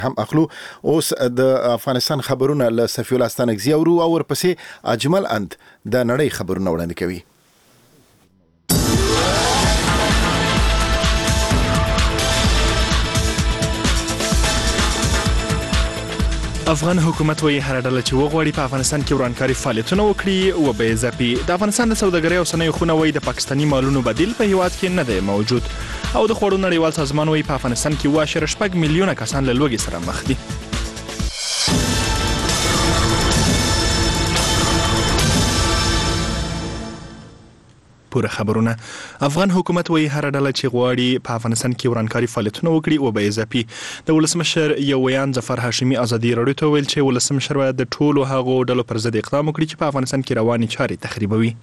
هم اخلو. اوس د افغانستان خبرونه له صفی الله ستانکزی او ورپسې اجمل اند د نړۍ خبرونه وړاندې کوي. افغان حکومت وایي هر ډله چې وغواړي په افغانستان کې ورانکاري فعالیتونه وکړي و به یې ځپي. د افغانستان د سوداګرۍ او صنایعو خونه وایي د پاکستاني مالونو بدیل په هیواد کې نه دی موجود. او د خوړو نړیوال سازمان وایي په افغانستان کې 7.6 میلیونه کسان له لوږې سره مخ دي. پوره خبرونه. افغان حکومت وایي هر ډله چې غواړي په افغانستان کې ورانکاري فعالیتونه وکړي و به یې ځپي. د ولسمشر یو ویان ظفر هاشمي ازادي راډیو ته ویل چې ولسمشر باید د ټولو هغو ډلو پر ضد اقدام وکړي چې په افغانستان کې روانې چارې تخریبوي.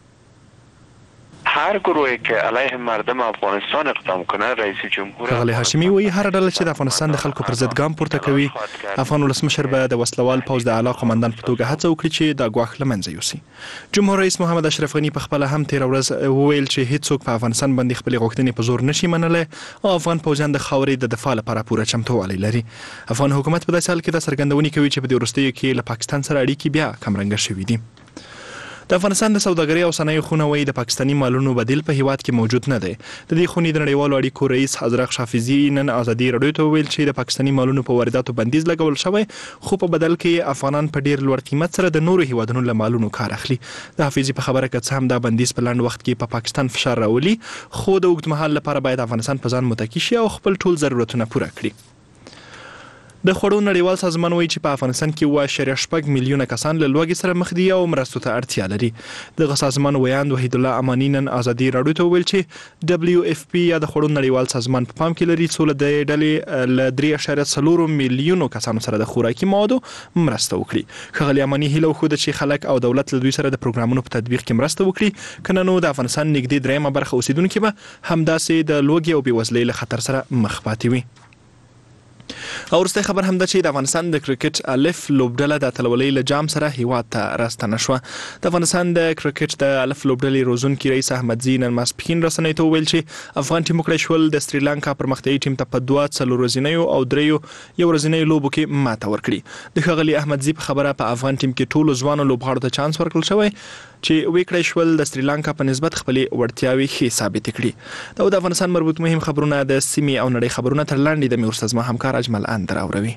هر گروهی که علیه مردم افغانستان اقدام کنه رئیس جمهور ښاغلی هاشمي وایي هر ډله چې د افغانستان د خلکو پر ضد ګام پورته کوي افغان ولسمشر به د وسلوال پوځ د اعلی قماندان په توګه هڅه وکړي چې دا ګواښ له منځه یوسي. جمهور رئیس محمد اشرف غني په خپله هم تېره ورځ وویل چې هیڅوک په افغانستان باندې خپلې غوښتنې په زور نشي منلی او افغان پوځیان د خاورې د دفاع لپاره پوره چمتووالی لري. افغان حکومت په داسې حال کې دا څرګندونې کوي چې په دې وروستیو کې له پاکستان سره اړیکې بیا کمرنګه شوي دي. د افغانستان د سوداګرۍ او صنایعو خونه وایي د پاکستاني مالونو بدیل په هیواد کې موجود نه دی. د دې خونې د نړیوالو اړیکو رئیس حضرت شافیزي نن ازادي راډیو ته وویل چې د پاکستاني مالونو په وارداتو بندیز لګول شوی خو په بدل کې افغانان په ډیر لوړ قیمت سره د نورو هیوادونو له مالونو کار اخلي. د حافظي په خبره که څه هم دا بندیز په لنډ وخت کې په پاکستان فشار راولي خو د اوږدمهال لپاره باید افغانستان په ځان متکی شي او خپل ټول ضرورتونه پوره کړي. د خوړو نړیوال سازمان وایي چې په افغانستان کې 7.6 میلیونه کسان له لوږې سره مخ دي او مرستو ته اړتیا لري. دغه سازمان ویاند وحید الله امانی نن ازادي راډیو ته ویل چې WFP یا د خوړو نړیوال سازمان په پام کې لري څو له دې ډلې له 3.4 میلیونو کسانو سره د خوراکي موادو مرسته وکړي. ښاغلی امانی هیله وښوده چې خلک او دولت له دوی سره د پروګرامونو په تطبیق کې مرسته وکړي کنه نو د افغانستان نږدې دریمه برخه اوسیدونکي به همداسې د لوږې او بېوزلۍ له خطر سره مخ پاتې وي. او وروستی خبر هم ده چې د افغانستان د کرکټ الف لوبډله د اتلولۍ له جام سره هیواد ته راستنه شوه. د افغانستان د کرکټ د الف لوبډلې روزونکي رئیس احمدزي نن ماسپښین رسنیو ته وویل چې افغان ټیم وکړی شول د سریلانکا پرمختیایي ټیم ته په 2 څلور ورځنیو او 3 یو ورځنیو لوبو کې ماته ورکړي. د ښاغلي احمدزي په خبره په افغان ټیم کې ټولو ځوانو لوبغاړو ته چانس ورکړل شوی چې وکړی شول د سریلانکا په نسبت خپلې وړتیاوې ښې ثابتې کړي. دا د افغانستان مربوط مهم خبرونه د سیمې او نړۍ خبرونه تر لاندې د مې ورسته زما همکار اجمل اند راوروي.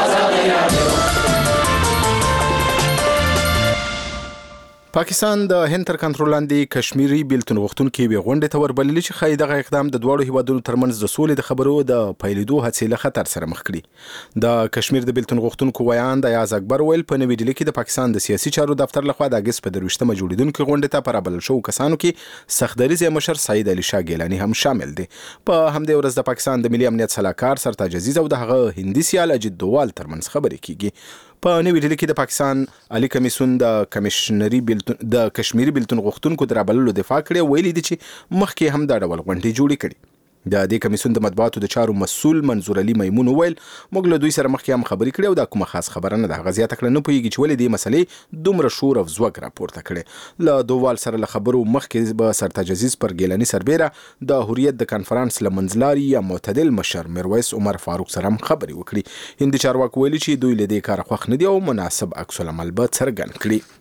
پاکستان د هند تر کنټرول لاندې کشمیري بیلتون غوښتونکي وی غونډې ته وربللي چې ښایي دغه اقدام د دواړو هیوادونو ترمنځ د سولې د خبرو د پیلېدو هڅې له خطر سره مخ کړي. د کشمیر د بیلتون غوښتونکو ویاند ایاز اکبر ویل په نوې ډیلي کې د پاکستان د سیاسي چارو دفتر لخوا د اگست په 23مه جوړیدونکو غونډې ته پر بلل شو کسانو کې سختدریز مشر سعید علي شاه ګیلاني هم شامل دي. په همدې ورځ د پاکستان د ملي امنیت صلاحکار سرتاج عزیز او د هغه هندي سیال اجit دووال ترمنځ خبرې کیږي. په نوې ډیلي کې د پاکستان علي کمیسیون د کشمیري بیلتون غوښتونکو د رابللو دفاع کړې ویلي دي چې مخکې هم دا ډول غونډې جوړې کړي. د دې کمیسیون د مطبوعاتو د چارو مسؤل منظور علي میمون ویل موږ له دوی سره مخکې هم خبرې کړې او دا کومه خاص خبره نه ده. هغه زیاته کړه نه پوهیږي چې ولې دې مسلې دومره شور او زوږ راپورته کړي. له دووال سره له خبرو مخکې به سرتاج عزیز پر ګیلاني سربیره د حریت د کانفرنس له منځلاري یا معتدل مشر میرویس عمر فاروق سره هم خبرې وکړي. هندي چارواکو ویلي چې دوی له دې کاره خوښ نه دي او مناسب عکس العمل به څرګند کړي.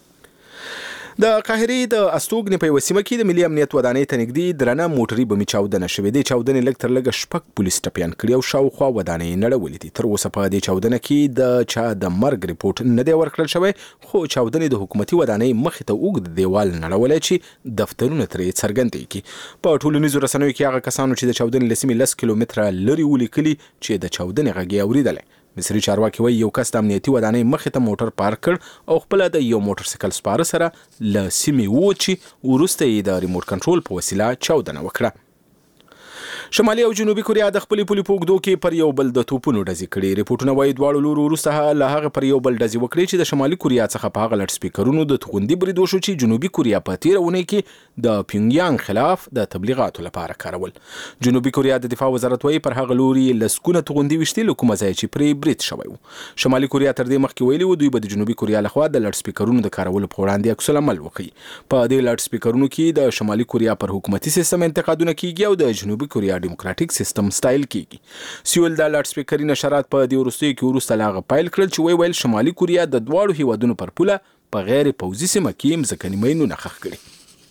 د قاهرې د استوګنې په وسیمه کې د ملي امنیت ودانۍ ته نږدې درنه موټري بمې چاودنه شوې ده. چاودنې لږ تر لږه 6 پولیس ټپیان کړي او شاوخوا ودانۍ نړولې دي. تر اوسه په دې چاودنه کې د چا د مرګ ریپورت نه دی ورکړل شوی خو چاودنې د حکومتي ودانۍ مخې ته اوږد دیوال نړولی چې دفترونه ترې څرګندوي کی. په ټولنیزو رسنیو کې هغه کسانو چې د چاودنې له سیمې 10 کیلومتره لرې ولیکلي چې د چاودنې غږ یې اورېدلی. مصري چارواکي وایي یو کس د امنیتي ودانۍ مخې ته موټر پارک کړ او خپله د یو موټر سایکل سپاره سره له سیمې ووت چې وروسته یې د ریموټ کنټرول په وسیله چاودنه وکړه. شمالي او جنوبي کوریا د خپلې پولې په اوږدو کې پر یو بل د توپونو ډزې کړي. ریپورټونه وایي دواړو لورو وروسته له هغه پر یو بل ډزې وکړي چې د شمالي کوریا څخه په هغه لډ سپیکرونو د توغندي برید وشو چې جنوبي کوریا په تېره اونۍ کې د پیونګیانګ خلاف د تبلیغاتو لپاره کارول. جنوبي کوریا د دفاع وزارت وایي پر هغه لوري لسګونه توغندي وشتي له کومه ځای چې پرې برید شوی و. شمالي کوریا تر دې مخکې ویلي و دوی به د جنوبي کوریا لخوا د لډ سپیکرونو د کارولو په وړاندې عکس العمل وکړي. په دې لډ سپیکرونو کې د شمالي کوریا پر حکومتي سیستم انتقادونه کیږي او د جنوبي کوریا ډیموکراټیک سیستم ستایل کیږي. سیول د لاډ سپیکري نشرات په دې وروستیو کې وروسته لاغه پایل کړل چې ویل شمالي کوریا د دواړو هیوادونو پر پوله په غیر پوځي سیمه کې مځکني ماینونه ښخ کړي.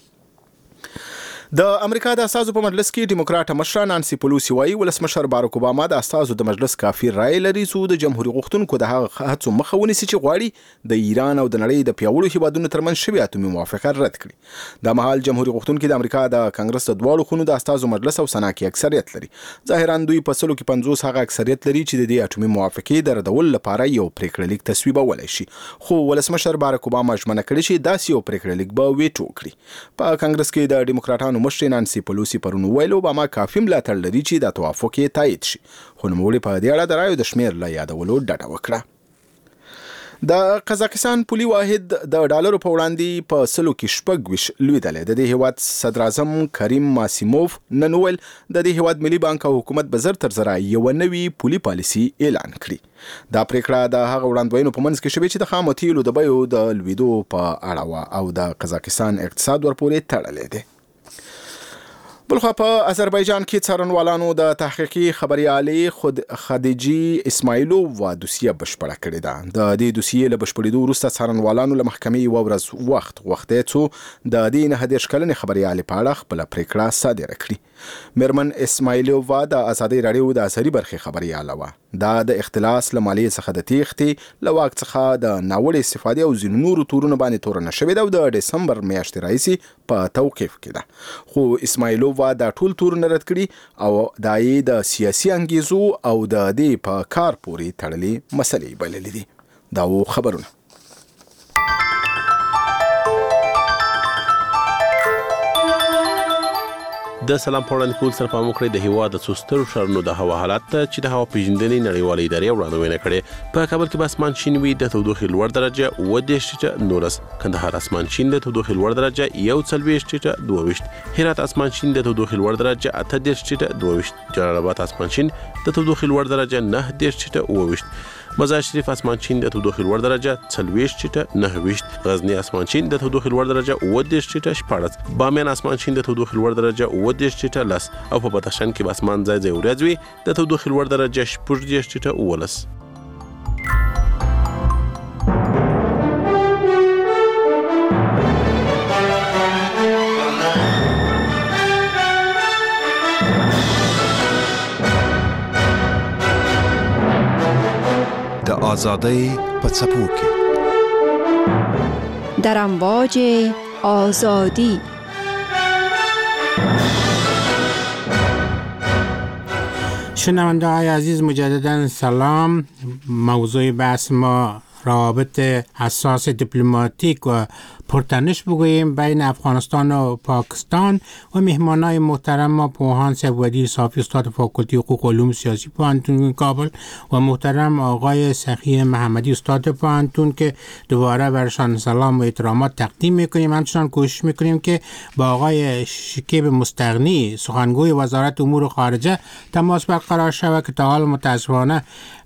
د امریکا د اساسو په مجلس کې ډیموکراټ مشر نانسي پلوسی وايي ولسمشر باراک اوباما د اساسو د مجلس کافي رائے لري چې د جمهوریت غوښتونکو د هغه هڅو مخه ونیسي چې غواړي د ایران او د نړۍ د پیاوړو هیوادونو ترمنځ شوی اتومي موافقه رد کړي. د مهال جمهوریت غوښتونکو د امریکا د کانګرس د دواړو خونو د اساسو مجلس او سنا کې اکثریت لري. ظاهرا دوی په سلو کې 50 هغه اکثریت لري چې د دې اتومي موافقې د ردول لپاره یو پریکړه لیک تصویبولای شي. خو ولسمشر باراک اوباما ژمنه کړې چې داسې یو پریکړه لیک به ویټو کړي. په کانګرس کې د ډیموکراټانو مشر نانسي پلوسی پرونو ویل اوباما کافي ملاتړ لري چې د توافق یې تایید شي. خو نوموړي په دې اړه د رایو د شمیر له یادولو ډډه وکړه. د قزاقستان پولي واحد د ډالرو په وړاندې په سلو کې 26 لویدلې. د دې هیواد صدر اعظم کریم ماسیموف نن ویل د دې هیواد ملي بانک او حکومت به زر تر زره یو نوي پولي پالیسي اعلان کړي. دا پریکړه د هغه وړاندوینو په منځ کې شوې چې د خامو تیلو د بیو د لویدو په اړه او د قزاقستان اقتصاد ورپورې تړلې ده. بلخوا په آذربایجان کې څارنوالانو د تحقیقي خبريالې خدیجی اسماعیلووا دوسیه بشپړه کړې ده. د دې دوسیې له بشپړېدو وروسته څارنوالانو له محکمې یوه ورځ وخت غوښتی څو د دې 29 کلنې خبريالې په اړه خپله پریکړه صادره کړي. میرمن اسماعیلووا د ازادي راډیو د اثري برخې خبرياله وه. دا د اختلاس له مالیې څخه د تېښتې له واک څخه د ناوړې استفادې او ځینو نورو تورونو باندې تورنه شوې ده او د ډسمبر میاشتې راهیسې په توقیف کې ده. خو اسماعیلووا دا ټول تورونه رد کړي او دا یې د سیاسي انګیزو او د دې په کار پورې تړلې مسلې بللې دي. دا و خبرونه. د سلام پوړاندې کول سره پام وکړئ د هوا د څوستر شرنو د هوا حالت چې د هوا پیژندنې نړیوالې ادارې وړاندوینه کړې. په کابل کې به اسمان شین وي د تودوخې لوړ درجه 19 کندهار اسمان شین د تودوخې لوړ درجه 21 هرات اسمان شین د تودوخې لوړ درجه 18 جلال آباد اسمان شین د تودوخې لوړ درجه 19 مزار شریف اسمان شین د تودوخې لوړ درجه 40 غزنی اسمان شین د تودوخې لوړ درجه 14 بامیان اسمان شین د تودوخې لوړ درجه 10 او په بدخشان کې به اسمان ځای ځای ورځ وي د تودوخې لوړ درجه 14 آزادی په څپو کې در امواج آزادی. شنونده‌های عزیز مجددا سلام. موضوع بحث ما روابط حساس دیپلماتیک و پرتنش بگوییم بین افغانستان و پاکستان و مهمانای محترم ما پوهان صاحب ودیر صافی استاد فاکولتی حقوق و علوم سیاسی پوهنتون کابل و محترم آقای سخی محمدی استاد پوهنتون که دوباره برشان سلام و احترامات تقدیم میکنیم. همچنان کوشش میکنیم که با آقای شکیب مستغنی سخنگوی وزارت امور خارجه تماس برقرار شود که تا حال متاسفانه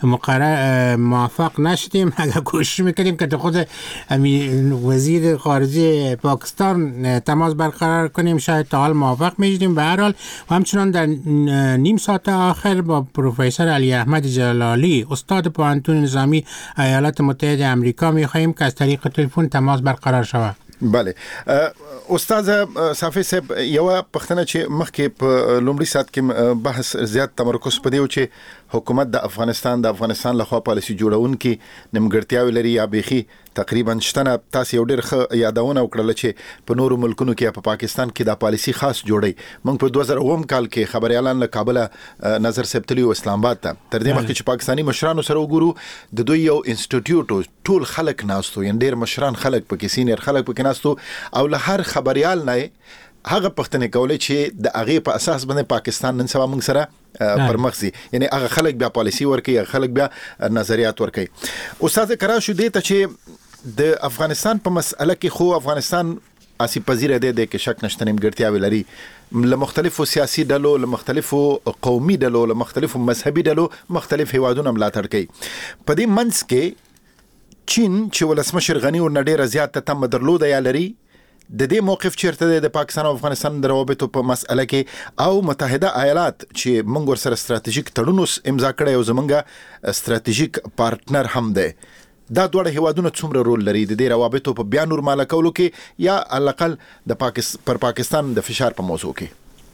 موفق نشدیم. اگر کوشش میکنیم که خود وزیر خارجه پاکستان تماس برقرار کنیم شاید تا حال موفق میشدیم. به هر حال و همچنان در نیم ساعت آخر با پروفسور علی احمد جلالی استاد پوهنتون نظامی ایالات متحده آمریکا میخواهیم که از طریق تلفن تماس برقرار شود. بله استاد صافی صاحب یو پښتنه چې مخکې په لومړي سات کې بحث زیات تمرکز پدې و چې حکومت د افغانستان لخوا پالیسي جوړون کې نیمګړتیاوې لري یا بيخي تقریبا شتنه تاسو یو ډېر ښه یادونه وکړه چې په نورو ملکونو کې په پاکستان کې دا پالیسي خاص جوړي. موږ په 2009 کال کې خبريالان له کابل نظر سپتلی او اسلام آباد ته تر دې مخکې چې پاکستانی مشرانو سره وګورو د دوی یو انسټیټیوټ ټول خلک ناستو یې ډېر مشران خلک پکې سینیر خلک پکې ناستو او له هر خبريال نه هغه پښتنه کولای چې د هغه په اساس باندې پاکستان نن سبا موږ سره پرمخزي یعنی هغه خلک بیا پالیسي ورکي هغه خلک بیا نظریات ورکي. استاد کرا شو دې ته چې د افغانستان په مسأله کې خو افغانستان اسی پذیر دی کې شک نشته نیمګړتیاوې لري له مختلفو سیاسي ډلو له مختلفو قومي ډلو له مختلفو مذهبي ډلو مختلف هیوادونه ملاتړ کوي. په دې منځ کې چین چې ولسمشر غنی ور نډیر زیات تم درلود یا لري د دې موقف چیرته دی د پاکستان او افغانستان د روابطو په مسأله کې او متحده ایالات چې موږ ور سره ستراتیژیک تړون امضا کړی او زمونږ ستراتیژیک پارټنر هم دی، دا دوه هیوادونه څومره رول لري د دې روابطو په بیا نورمال کولو کې یا الاقل د پاکستان د فشار په موضوع کې؟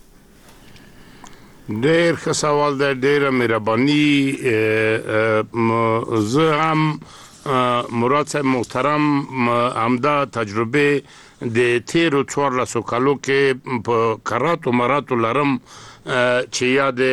ډېر ښه سوال دی، ډېره مهرباني. زه هم مراد صاحب محترم همدا تجربه د تیرو 14 کالو کې په کراتو مراتو لرم چې یا د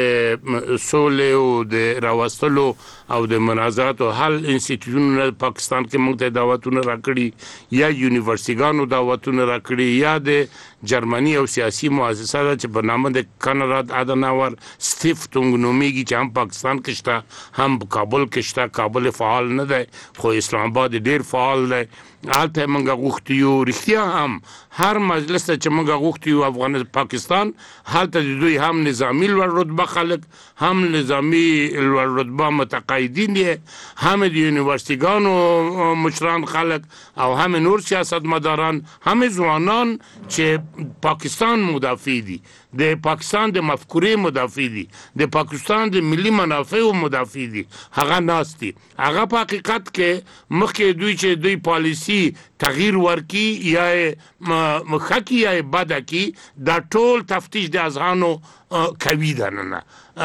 سولې او د راوستلو او د منازعاتو حل انسټیټیوټونو پاکستان کې موږ ته دعوتونه راکړي یا یونیورسيټیانو دعوتونه راکړي یا د جرمني او سیاسي مؤسسه چې په نامه د کنراد آدناور سټیفتونګ نومیږي چې هم پاکستان کې شته هم کابل کې شته. کابل فعال نه دی خو اسلام آباد ډیر فعال دی. حالته موږ غوښتیو رښتیا هم هر مجلس ته چې موږ غوښتیو افغان پاکستان حالته دوی هم نظامی لوړ رتبه خلک هم نظامی لوړ رتبه متقاعدین دي هم د یونیورسيټیانو مشران خلک او هم نور سیاستمداران هم ځوانان چې پاکستان مدافع دي، د پاکستان د مفکورې مدافع دي، د پاکستان د ملي منافعو مدافع دي، هغه ناستي. هغه په حقیقت کې مخکې دوی چې دوی پالیسی تغییر ورکی یا مخکی یا بدکی دا ټول تفتیش د اذهانو کوي دننه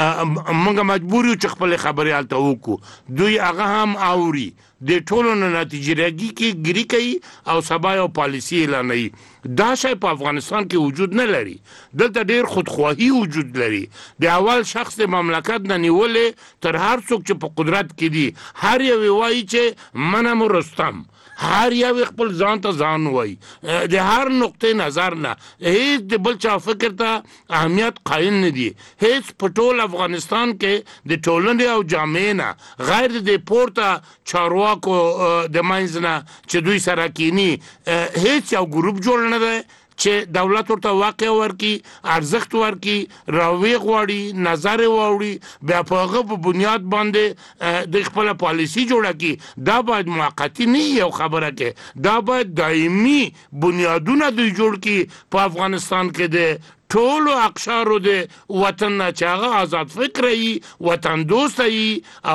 موږ مجبور یو چې خپل خبرې الته وکړو. دوی هغه هم اوري د ټولو نتیجې راګي کې ګری کوي او سبا یو پالیسی اعلانوي. دا شی په افغانستان کې وجود نه لري. دلته ډیر خودخواهی وجود لري. د اول شخص د مملکت نه نیولې تر هر څوک چې په قدرت کې دي هر یو وایي چې منم رستم، هر یو خپل ځان ته ځان وای، د هر نقطې نظر نه هیڅ د بل چا فکر ته اهمیت قائل نه دي. هیڅ په ټول افغانستان کې د ټولنې او جامعې نه غیر د پورته چارواکو د منځ نه چې دوی سره کینی هیڅ یو ګروپ جوړ نه دی چې دولت ورته واقع ورکی، ارزښت ورکی، راوی غواړي، نظر واوړي، بیا په هغه په بنیاد باندې د خپل پالیسی جوړه کی. دا باید موقتی نه یو خبره کې، دا باید دایمي بنیادونه دوی جوړ کی په افغانستان کې د ټولو اقشارو د وطن نه چې هغه آزاد فکر وي، وطن دوست وي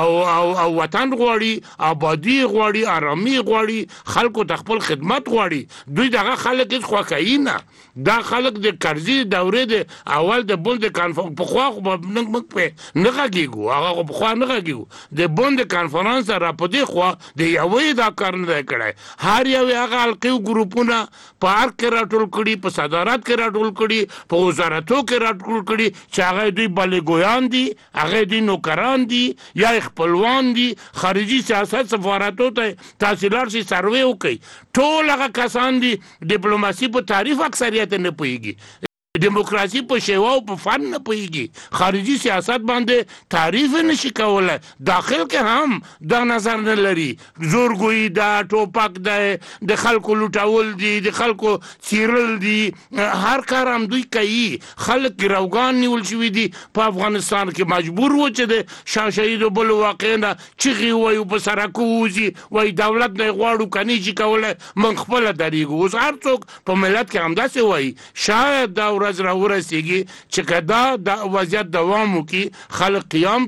او وطن غواړي، آبادي غواړي، آرامي غواړي، خلکو ته خپل خدمت غواړي. دوی دغه خلک هیڅ خوښوي نه. دا خلک د کرزي دورې د اول د بوند کانفرنس په خوا خو موږ په نه غږیږو، هغه خو په خوا نه غږیږو، د بوند کانفرنس را په دې خوا د یوې دا کار نه دی کړی. هر یو هغه حلقي ګروپونه په هر کې راټول کړي، په صدارت کې راټول کړي، په وزارتو کې راټول کړي چې هغه دوی بلګویان دي، هغه دوی نوکران دي یا خپلوان دي. خارجي سیاست سفارتو ته تحصیلات شي سروې وکړي، ټول هغه کسان دي ډیپلوماسي په تعریف اکثریت نه پوهیږي، دیموکراسي په شیوا او په فن نه پوهیږي، خارجي سیاست باندې تعریف نشي کولای، داخل کې هم دا نظر نه لري. زورګویي دا ټوپک دی، د خلکو لوټول دي، د خلکو چیرل دي، هر کار هم دوی کوي. خلک ګروګان نیول شوي دي په افغانستان کې، مجبور و چې د شاه شهید بل واقع نه چغې وایو په سرکو وځي وایي دولت نه غواړو کني چې کولای من خپله درېږو. اوس هر څوک په ملت کې همداسې وایي. شاید دا ورځ را ورسیږي چې که دا وضعیت دوام وکړي، خلک قیام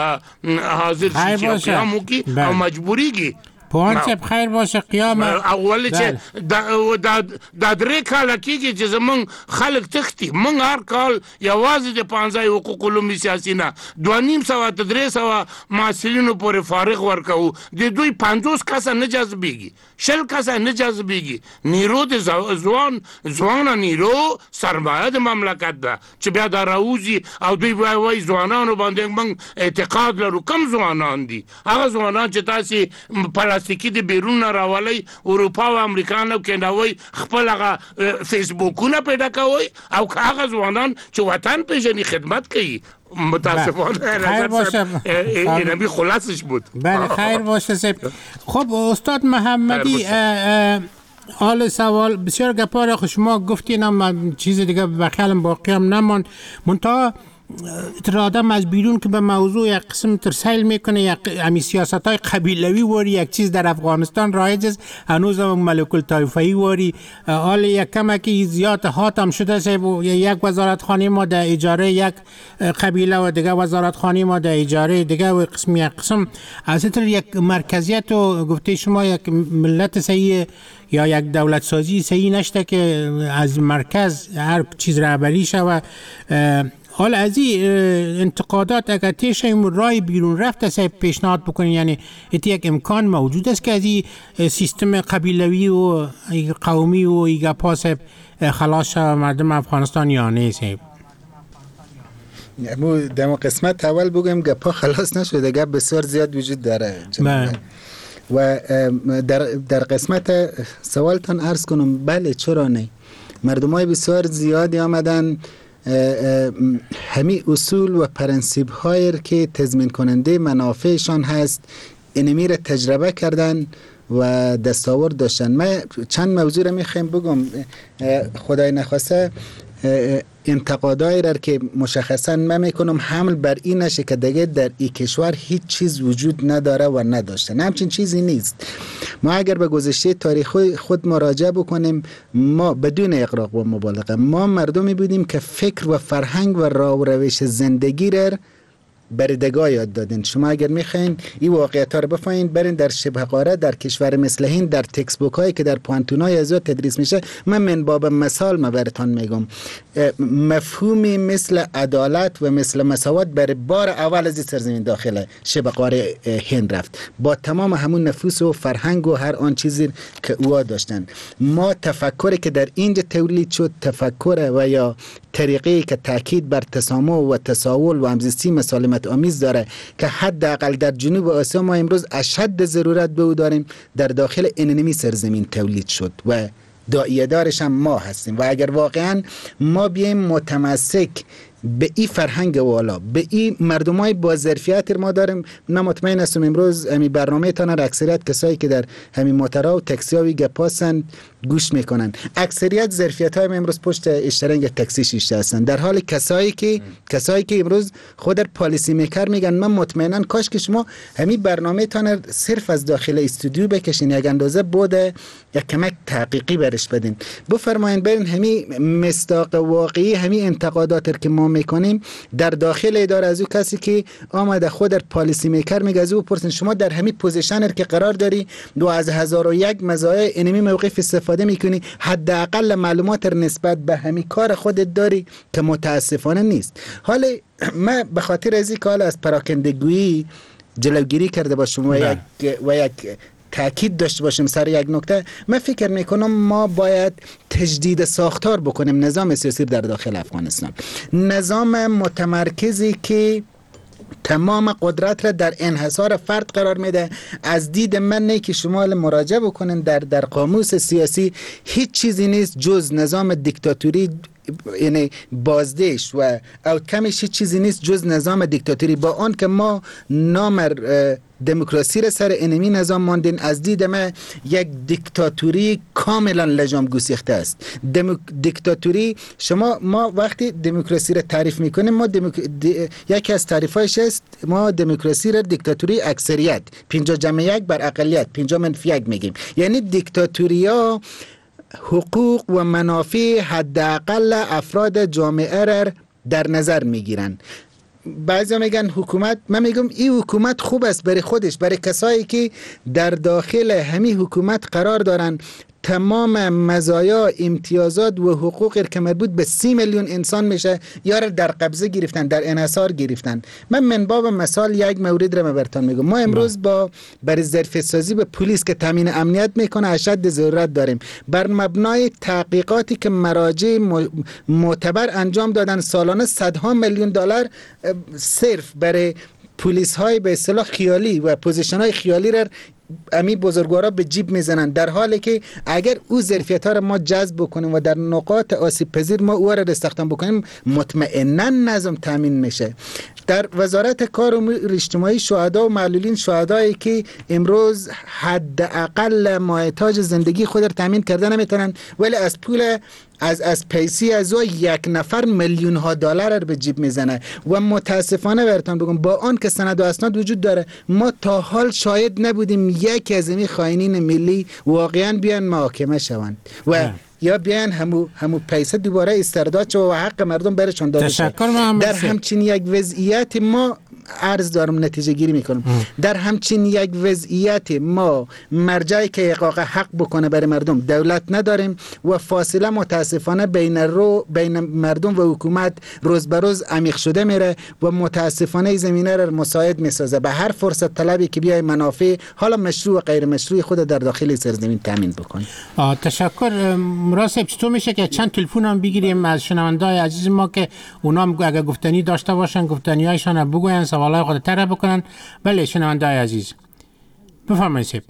ته حاضر شي او قیام وکړي او مجبوریږي. پوهان صاحب خیر باشه قیام اول چې دا درې کاله کېږي چې زمونږ خلک تښتي. موږ هر کال یوازې د 15 حقوق علومي سیاسي نه 250 تر 300 محصلینو پورې فارغ ورکوو. د دوی 50 کسه نه جذبېږي، 100 کسه نه جذبېږي. نیرو د ځوانه نیرو سرمایه د مملکت ده چې بیا دا راوځي او دوی وایي ځوانانو باندې موږ اعتقاد لرو. کم ځوانان دي؟ هغه ځوانان چې تاسې پلاستیکي د بیرون راولي اروپا او امریکا نه کېناوي، خپل هغه فیسبوکونه پیدا کوي او هغه ځوانان چې وطن پیژني خدمت کوي. متاسفانه خیر باشه اینمی خلاصش بود. بله خیر باشه. خب استاد محمدی حال سوال بسیار گپا را شما گفتین، من چیز دیگه به خیالم باقی هم نماند. منتها آدم از بیرون که به موضوع یک قسم ترسیل میکنه، یک امی سیاست های قبیلوی واری یک چیز در افغانستان رایج است، هنوز هم ملک الطایفه‌ای واری حال یک کمکی زیاد حاتم شده است. یک وزارتخانه ما در اجاره یک قبیله و دیگه وزارتخانه ما در اجاره دیگه و قسم از طور یک مرکزیت و گفته شما یک ملت صحیح یا یک دولت سازی صحیح نشته که از مرکز هر چیز رهبری شود. حال از این انتقادات اگر تیشیم رای بیرون رفت است پیشنهاد بکنین، یعنی یک امکان موجود است که از این سیستم قبیلوی و قومی و ایگا پاس خلاص مردم افغانستان یا نیست؟ مو دم قسمت اول بگم گپا خلاص نشده، گپ بسیار زیاد وجود داره و در قسمت سوالتان عرض کنم بله چرا نه، مردمای بسیار زیادی آمدن همین اصول و پرنسیب هایی که تضمین کننده منافعشان هست اینمی را تجربه کردن و دستاورد داشتن. من چند موضوع را میخوایم بگم، خدای نخواسته انتقادایی را که مشخصا من میکنم حمل بر این نشه که دیگه در این کشور هیچ چیز وجود نداره و نداشته، نه همچین چیزی نیست. ما اگر به گذشته تاریخ خود مراجعه بکنیم، ما بدون اغراق و مبالغه ما مردمی بودیم که فکر و فرهنگ و راه و روش زندگی را بردگاه یاد دادن. شما اگر میخواین این واقعیت ها رو بفهمین برین در شبه قاره در کشور مثل هند در تکست بوک هایی که در پوانتونای ازو تدریس میشه، من باب مثال براتون میگم، مفهومی مثل عدالت و مثل مساوات برای بار اول از سرزمین داخل شبه قاره هند رفت با تمام همون نفوس و فرهنگ و هر آن چیزی که اوها داشتن. ما تفکری که در اینجا تولید شد تفکر و یا طریقی که تاکید بر تسامح و تساهل و همزیستی مسالمت آمیز داره که حداقل در جنوب آسیا ما امروز اشد ضرورت به او داریم، در داخل اینمی سرزمین تولید شد و داعیه دارش هم ما هستیم. و اگر واقعا ما بیایم متمسک به این فرهنگ والا، به این مردمای با ظرفیت ما داریم، من مطمئن هستم امروز همین برنامه تان اکثریت کسایی که در همین موترها و تاکسی ها و گپاسن گوش میکنن، اکثریت ظرفیت های امروز پشت اشترنگ تاکسی شیشته هستن، در حال کسایی که امروز خود پالیسی میکر میگن من مطمئنن کاش که شما همین برنامه تان صرف از داخل استودیو بکشین، یک اندازه بوده یک کمک تحقیقی برش بدین، بفرمایین برین همین مصداق واقعی همین انتقادات که ما میکنیم در داخل اداره از او کسی که آمده خود در پالیسی میکر میگه از او پرسین شما در همین پوزیشن که قرار داری و از 1001 مزایای اینمی موقف استفاده میکنی، حداقل معلومات نسبت به همین کار خودت داری که متاسفانه نیست. حالا من به خاطر از این کار از پراکندگویی جلوگیری کرده باشم و یک تأکید داشته باشیم سر یک نکته، من فکر میکنم ما باید تجدید ساختار بکنیم نظام سیاسی در داخل افغانستان، نظام متمرکزی که تمام قدرت را در انحصار فرد قرار میده. از دید من نه که شما مراجعه بکنین در قاموس سیاسی هیچ چیزی نیست جز نظام دیکتاتوری، یعنی بازدهش و اوتکمش هیچ چیزی نیست جز نظام دیکتاتوری، با آن که ما نام دموکراسی را سر اینمی نظام ماندین. از دید من یک دیکتاتوری کاملا لجام گسیخته است. دیکتاتوری ما وقتی دموکراسی را تعریف میکنیم، ما یکی از تعریفایش است ما دموکراسی را دیکتاتوری اکثریت 50-1 بر اقلیت 50-1 میگیم، یعنی دیکتاتوریا حقوق و منافع حداقل افراد جامعه را در نظر میگیرن. بعضی میگن حکومت، من میگم این حکومت خوب است برای خودش، برای کسایی که در داخل همین حکومت قرار دارن تمام مزایا امتیازات و حقوق که مربوط به 30 میلیون انسان میشه یا را در قبضه گرفتن، در انحصار گرفتن. من باب مثال یک مورد را براتون میگم. ما امروز برای ظرفیت سازی به پلیس که تامین امنیت میکنه اشد ضرورت داریم. بر مبنای تحقیقاتی که مراجع معتبر انجام دادن سالانه صدها میلیون دلار صرف برای پلیس های به اصطلاح خیالی و پوزیشن های خیالی را امی بزرگوارا به جیب میزنن، در حالی که اگر او ظرفیت ها را ما جذب بکنیم و در نقاط آسیب پذیر ما او را استخدام بکنیم مطمئنا نظم تامین میشه. در وزارت کار و اجتماعی شهدا و معلولین شهدایی که امروز حداقل مایحتاج زندگی خود را تامین کرده نمیتونن، ولی از پول از پیسی از او یک نفر میلیون ها دلار را به جیب میزنه. و متاسفانه براتون بگم با آن که سند و اسناد وجود داره، ما تا حال شاهد نبودیم یکی از این خائنین ملی واقعا بیان محاکمه شوند و یا بیان همو پیسه دوباره استرداد شد و حق مردم برشون داده شد. در همچین یک وضعیت ما عرض دارم نتیجه گیری میکنم. در همچین یک وضعیت ما مرجعی که احقاق حق بکنه برای مردم دولت نداریم و فاصله متاسفانه بین مردم و حکومت روز به روز عمیق شده میره و متاسفانه زمینه را مساعد میسازه به هر فرصت طلبی که بیای منافع حالا مشروع و غیر مشروع خود در داخل سرزمین تامین بکنه. تشکر. مراسب چطور میشه که چند تلفن هم بگیریم از شنونده‌های عزیز ما که اونا هم اگه گفتنی داشته باشن گفتنی‌هایشان بگوین، سوالای خود طرح بکنن. بله شنونده‌های عزیز بفرمایید سیب.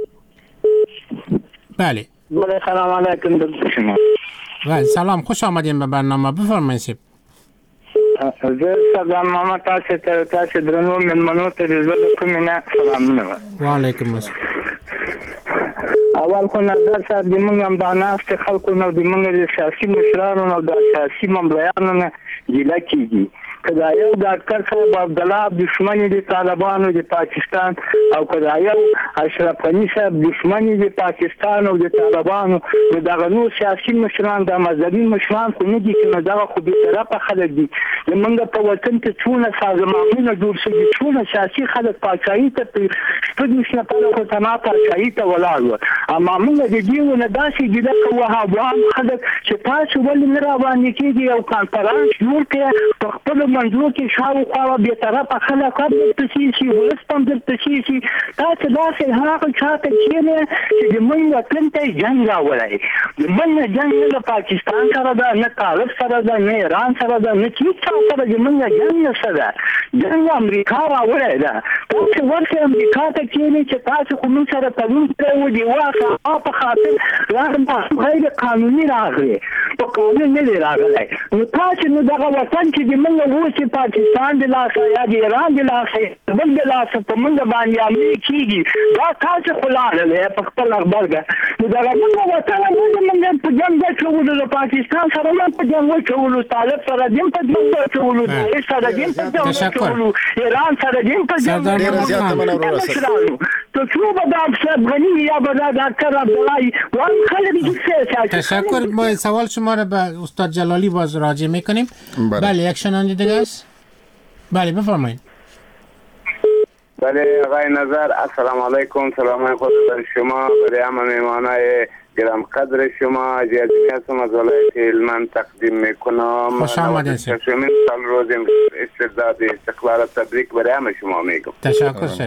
بله سلام علیکم دکتر شما. بله سلام، خوش آمدین به برنامه. بفرمایید سیب. زه سلام محمد تاسو درنو مېلمنو ته د زړه کومې نه سلامونه. وعلیکم السلام. اول خو نظر صاحب د موږ هم دا ناست خلکو نو د موږ د سیاسي مشرانو نو د سیاسي مملویانو نه ګیله کېږي که دا یو ډاکټر صاحب عبدالله دشمن د طالبانو د پاکستان او که دا یو اشرف غني صاحب دشمن د پاکستان او د طالبانو نو دغه نور سیاسي مشران د مذهبي مشران خو نه دي چې نو دغه خو بېطرفه خلک دي. زمونږ په وطن کې څونه سازمانونه جوړ شوي، څونه سیاسي خلک پاچاهي ته شپږ نفره خو تما پاچاهي ته ولاړ وو. اما موږ د دې ونه داسې ګیله کوو وهابیان خلک چې تاسو ولې نه راباندې کېږي یو کنفرانس جوړ کړئ په خپلو منځو کې شاوخوا بېطرفه خلک هم درته شي ولس هم درته شي. تاسو داسې هغه چا ته کښېنئ چې د موږ وطن ته یې جنګ راوړی. د موږ جنګ نه د پاکستان سره ده، نه طالب سره ده، نه ایران سره ده، نه هېڅ چا سره د موږ جنګ نشته ده. جنګ امریکا راوړی ده. تاسو ورشئ امریکا ته کښېنئ چې تاسو خو موږ سره تړون کړی و د واک په خاطر غیر قانوني راغلی، په قانون نه دی راغلی. نو تاسو نو دغه وطن چې د موږ اوس پاکستان د لاسه یا د ایران د لاسه بل د لاسه په موږ باندې عملي کېږي، دا تاسو خو لاړلی په خپل غبرګه. نو دغه موږ وطن موږ په جنګ واچولو، د پاکستان سره موږ په جنګ واچولو، طالب سره دې په جنګ واچولو، داعش سره دې په جنګ واچولو، ایران سره دې په جنګ واچولو. تو چوب دا افسر غنی یا بدا دکتر عبدالله وان خلق دوسته. تشکر. ما سوال شما را به استاد جلالی باز راجع میکنیم. بله یک شنونده دیگه است. بله بفرمایید. بله آقای نظر السلام علیکم. سلام خود بر شما، برای همه مهمانای گرم قدر شما اجازه هستم از ولایت هلمند تقدیم میکنم. خوش آمدید. سال روز استرداد استقلال تبریک برای همه شما میگم. تشکر شب.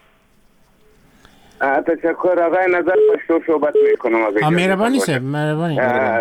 تشکر آقای نظر پشتو صحبت میکنم. مهربانی صاحب مهربانی.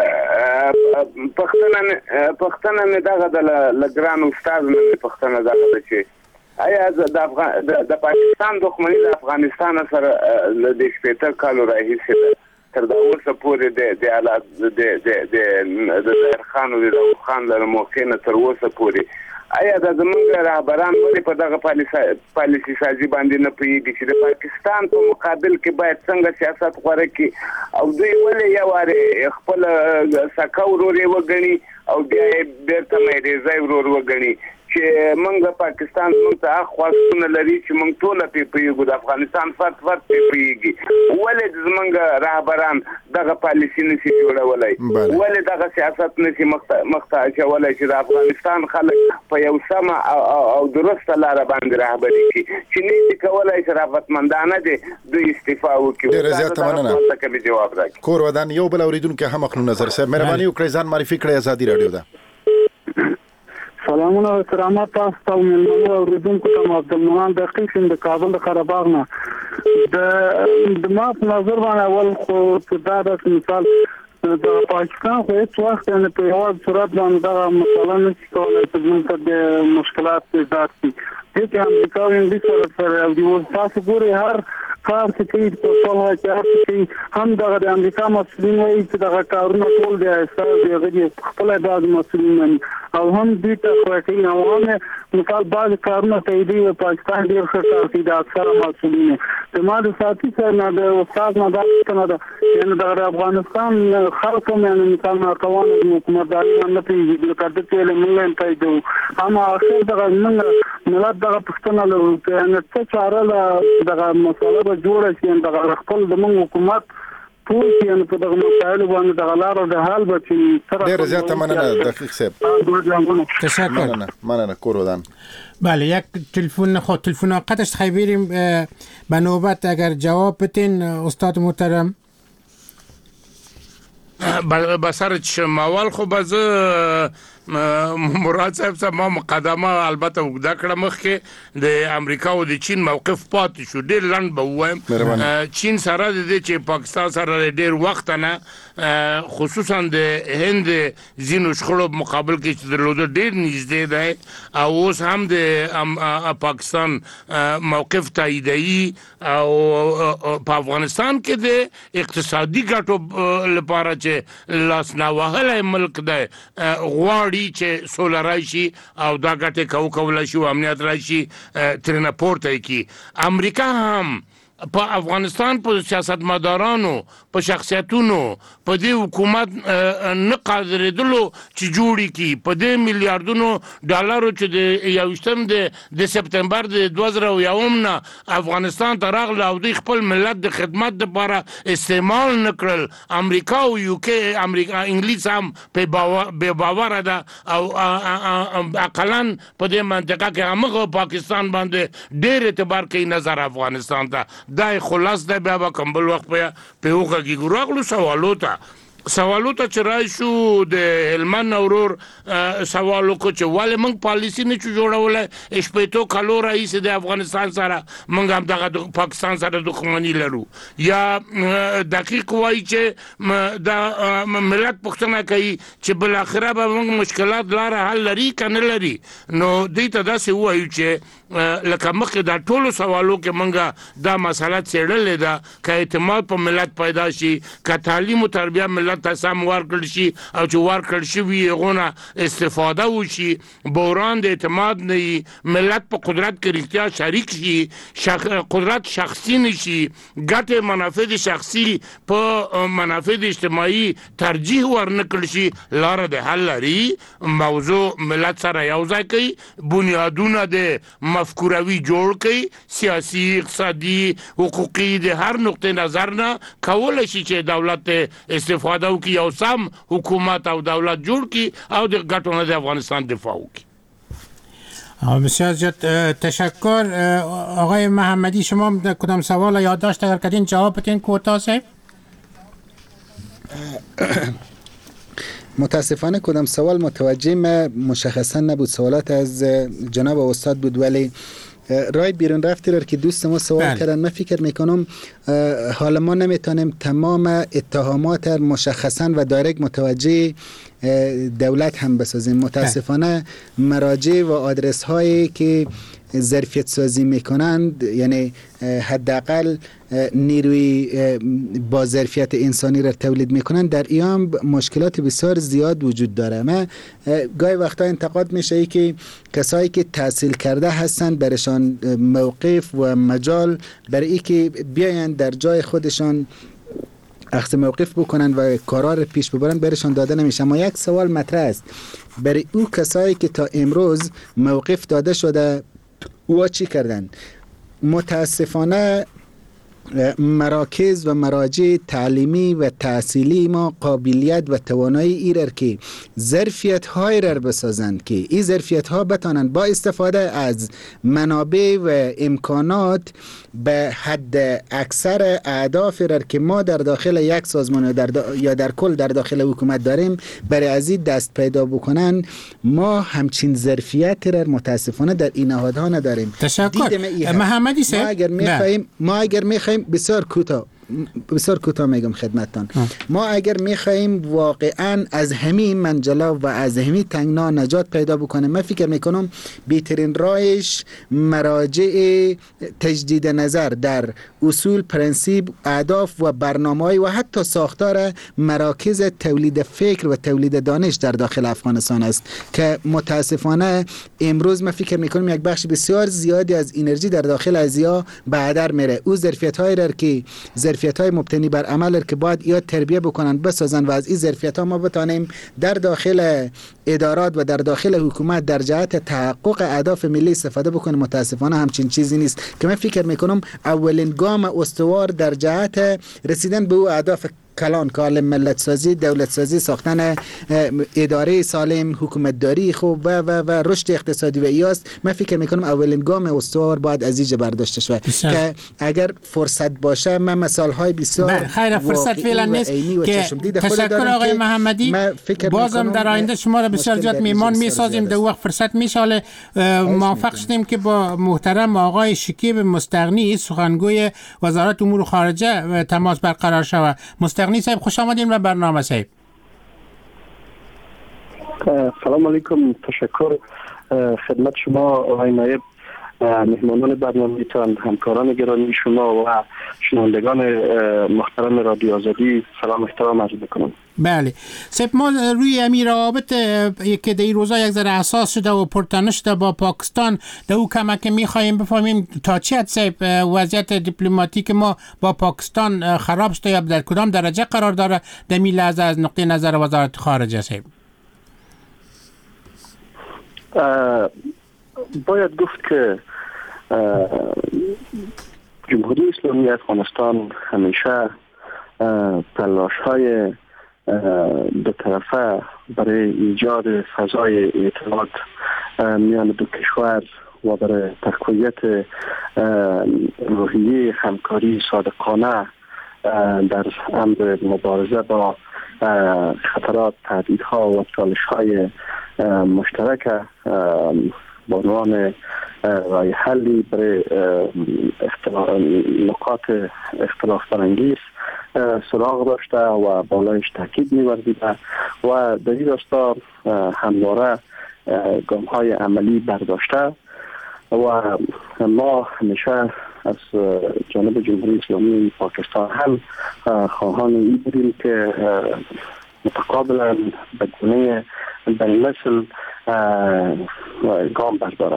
پښتنه مې دغه د لګران استاد مې پښتنه دغه چې آیا د پاکستان دښمنی د افغانستان سره د شپږ کالو راهیسې تر دا اوسه پورې د حالات د ظاهر خان او د داود خان له موقع نه تر اوسه پورې آیا د زمونږ رهبران ولې په دغه پالیسي سازي باندې نه پوهېږي چې د پاکستان په مقابل کې باید څنګه سیاست غوره کړي او دوی ولې یو وارې خپل سکه ورور یې وګڼي او بیا یې بېرته مېډیزی ورور وګڼي چې موږ پاکستان موږ ته هغه خواستونه لري چې موږ ټوله پرې پوهېږو، د افغانستان فرد پرې پوهېږي. ولې زموږ رهبران دغه پالیسي نشي جوړولی؟ ولې دغه سیاست نشي مخته اچولی چې د افغانستان خلک په یو سمه او درسته لاره باندې رهبري کړي چې نه شي کولی شرافتمندانه دي دوی استعفا وکړي؟ ډېره زیاته مننه. جواب راکړي. کور ودان یو بل اورېدونکی هم اخلو نظر صاحب مهرباني وکړئ ځان معرفي کړئ. ازادي راډیو ده. سلامونه او کرامات تاسو ته مېلمنو او اوریدونکو ته عبدالمنان د قیسم د کابل د قره باغ نه د ما په نظر باندې اول خو دا د مثال د پاکستان خو هیڅ وخت نه په یو صورت باندې دا مسله نشي کولای چې موږ د مشکلات ایجاد کړي. چې امریکا او انګلیس سره د تاسو ګوري هر کار کوي په ټول کې کوي هم د امریکا مسؤلین وایي چې دا کارونه ټول د اساس دی خپل بعض مسؤلین او هم دې ته کوي او هم مثال بعض کارونه کوي د پاکستان ډیر ښه کار کوي د اکثر مسؤلین د ماده ساتي سره نه د استاد نه دا یعنی د افغانستان خلکو مې مثال ما کوم حکومتداري نه پیږي د کارته له موږ ته دی اما اخر دا موږ ملت د پښتنه له څه چاره د مسله به جوړه شي د خپل د موږ حکومت ټول کې په دغه مسایلو باندې د غلارو د حل به چې سره ډیر زیاته مننه دقیق صاحب تشکر مننه کورودان. بله یک تلفن قطعش خیلی بریم به نوبت اگر جواب بتین استاد محترم. بسر شمال خو باز مراد صاحب سره ما مقدمه البته وګدا کړه مخکې د امریکا او د چین موقف پاتې شو ډېر لاند به وایم چین سره د دې چې پاکستان سره ډېر وخت نه خصوصا د هند زینو شخړو مقابل کې چې درلوده ډېر نږدې دی او اوس هم د پاکستان موقف تاییدي او په افغانستان کې د اقتصادي ګټو لپاره چې لاس نه وهلای ملک دی غواړي چې سولر راشي او دا ګټه کولای شي او امنیت راشي ترنه پورته کی امریکا هم په افغانستان په سیاستمدارانو په شخصیتونو په دې حکومت نه قادرېدلو چې جوړی کی په دې میلیارډونو ډالرو چې د 21 د سپتمبر د 2001 نه افغانستان ته راغله او د خپل ملت د خدمت لپاره استعمال نکړل امریکا او یو کې امریکا انګلیس هم په باور ده او اقلن په دې منطقه کې هغه پاکستان باندې ډېر اعتبار کوي نظر افغانستان ته دای خلاص د بیا کمبل وخت په هوګه کې ګورغلو سوالو ته چې راشو د هلمند اورور سوالو کو چې ولې موږ پالیسی نه جوړولای شپېتو کالو رئیس د افغانستان سره موږ هم دغه پاکستان سره دښمنی لرو یا دقیق وایي چې د ملت پښتنه کوي چې بل اخره به موږ مشکلات لاره حل لري کنه لري نو دې ته داسې وایو چې لکه مخکې دا ټولو سوالو کې موږ دا مسله څېړلې ده که اعتماد په ملت پیدا شي که تعلیم او تربیه ملت ته سم ورکړل شي او چې ورکړل شوي هغونه استفاده وشي بحران د اعتماد نه ملت په قدرت کې رښتیا شریک شي قدرت شخصي نه شي ګټې منافع د شخصي په منافع د اجتماعي ترجیح ورنکړل شي لاره د حل لري موضوع ملت سره یو ځای کوي بنیادونه د مفکوروي جوړ کړي سیاسي اقتصادي حقوقي د هر نقطه نظر نه کولای شي چې دولت استفاده وکړي او سم حکومت او دولت جوړ کړي او د ګټو نه د افغانستان دفاع وکړي. بسیار زیاد تشکر. آقای محمدی شما کدام سوال یادداشت اگر کردین جواب بدین کوتاه صاحب. متاسفانه کدام سوال متوجه ما مشخصا نبود سوالات از جناب استاد بود ولی رای بیرون رفتی را که دوست ما سوال کردن من فکر میکنم حالا ما نمیتونیم تمام اتهامات مشخصا و دایرکت متوجه دولت هم بسازیم متاسفانه مراجع و آدرس هایی که ظرفیت سازی میکنند یعنی حداقل نیروی با ظرفیت انسانی را تولید میکنند در ایام مشکلات بسیار زیاد وجود داره. من گاهی وقتا انتقاد میشه که کسایی که تحصیل کرده هستند برشان موقف و مجال برای که بیاین در جای خودشان اخذ موقف بکنن و کارا رو پیش ببرن برشان داده نمیشه. اما یک سوال مطرح است برای او کسایی که تا امروز موقف داده شده او چی کردن؟ متاسفانه مراکز و مراجع تعلیمی و تحصیلی ما قابلیت و توانایی ایرر که ظرفیت های را بسازند که این ظرفیت ها بتانند با استفاده از منابع و امکانات به حد اکثر اهداف را که ما در داخل یک سازمان یا در کل در داخل حکومت داریم برای از این دست پیدا بکنن. ما همچین ظرفیت را متاسفانه در این نهادها نداریم. تشکر. محمدی صاحب ما اگر میخوایم بسیار کوتاه بسیار کوتاه میگم خدمتتان. ما اگر میخواهیم واقعا از همین منجلا و از همین تنگنا نجات پیدا بکنیم، من فکر میکنم بهترین راهش مراجع تجدید نظر در اصول، پرنسیپ، اهداف و برنامه‌های و حتی ساختار مراکز تولید فکر و تولید دانش در داخل افغانستان است که متاسفانه امروز من فکر میکنم یک بخش بسیار زیادی از انرژی در داخل ازیا به هدر میره. او ظرفیت‌های را که ظرفیت‌های مبتنی بر عمل که باید یا تربیه بکنن بسازن و از این ظرفیت‌ها ما بتانیم در داخل ادارات و در داخل حکومت در جهت تحقق اهداف ملی استفاده بکنیم. متاسفانه همچین چیزی نیست که من فکر میکنم اولین گام استوار در جهت رسیدن به او اهداف کلان کال ملت سازی، دولت سازی، ساختن اداره سالم، حکومت داری خوب و رشد اقتصادی و ایاست. من فکر میکنم اولین گام استوار باید از اینجا برداشته شود که اگر فرصت باشه من مثال های بسیار خیر فرصت فعلا نیست که تشکر آقای محمدی. بازم در آینده شما را بسیار زیاد میمان میسازیم، در وقت فرصت میشه. موافق شدیم که با محترم آقای شکیب مستغنی سخنگوی وزارت امور خارجه تماس برقرار شود. مستغنی صاحب خوش آمدین به برنامه صاحب. سلام علیکم، تشکر خدمت شما آقای نایب، مهمانان برنامه‌تان، همکاران گرامی شما و شنوندگان محترم رادیو آزادی سلام احترام عرض می‌کنم. بله صاحب، ما روی امیر روابط که در این روزا یک ذره اساس شده و پرتنش شده با پاکستان در او کمک می‌خوایم بفهمیم تا چه حد صاحب وضعیت دیپلماتیک ما با پاکستان خراب شده یا در کدام درجه قرار داره در این لحظه از نقطه نظر وزارت خارجه صاحب؟ باید گفت که جمهوری اسلامی افغانستان همیشه تلاش‌های دو طرفه برای ایجاد فضای اعتماد میان دو کشور و برای تقویت روحیه همکاری صادقانه در امر مبارزه با خطرات، تهدیدها و چالش‌های مشترک با عنوان راه حلی برای نقاط اختلاف برانگیز سراغ داشته و بالایش تاکید می‌ورزیده و در این راستا همواره گام‌های عملی برداشته و ما همیشه از جانب جمهوری اسلامی پاکستان هم خواهان این بودیم که متقابلا به گونه بین‌الملل گام برداره.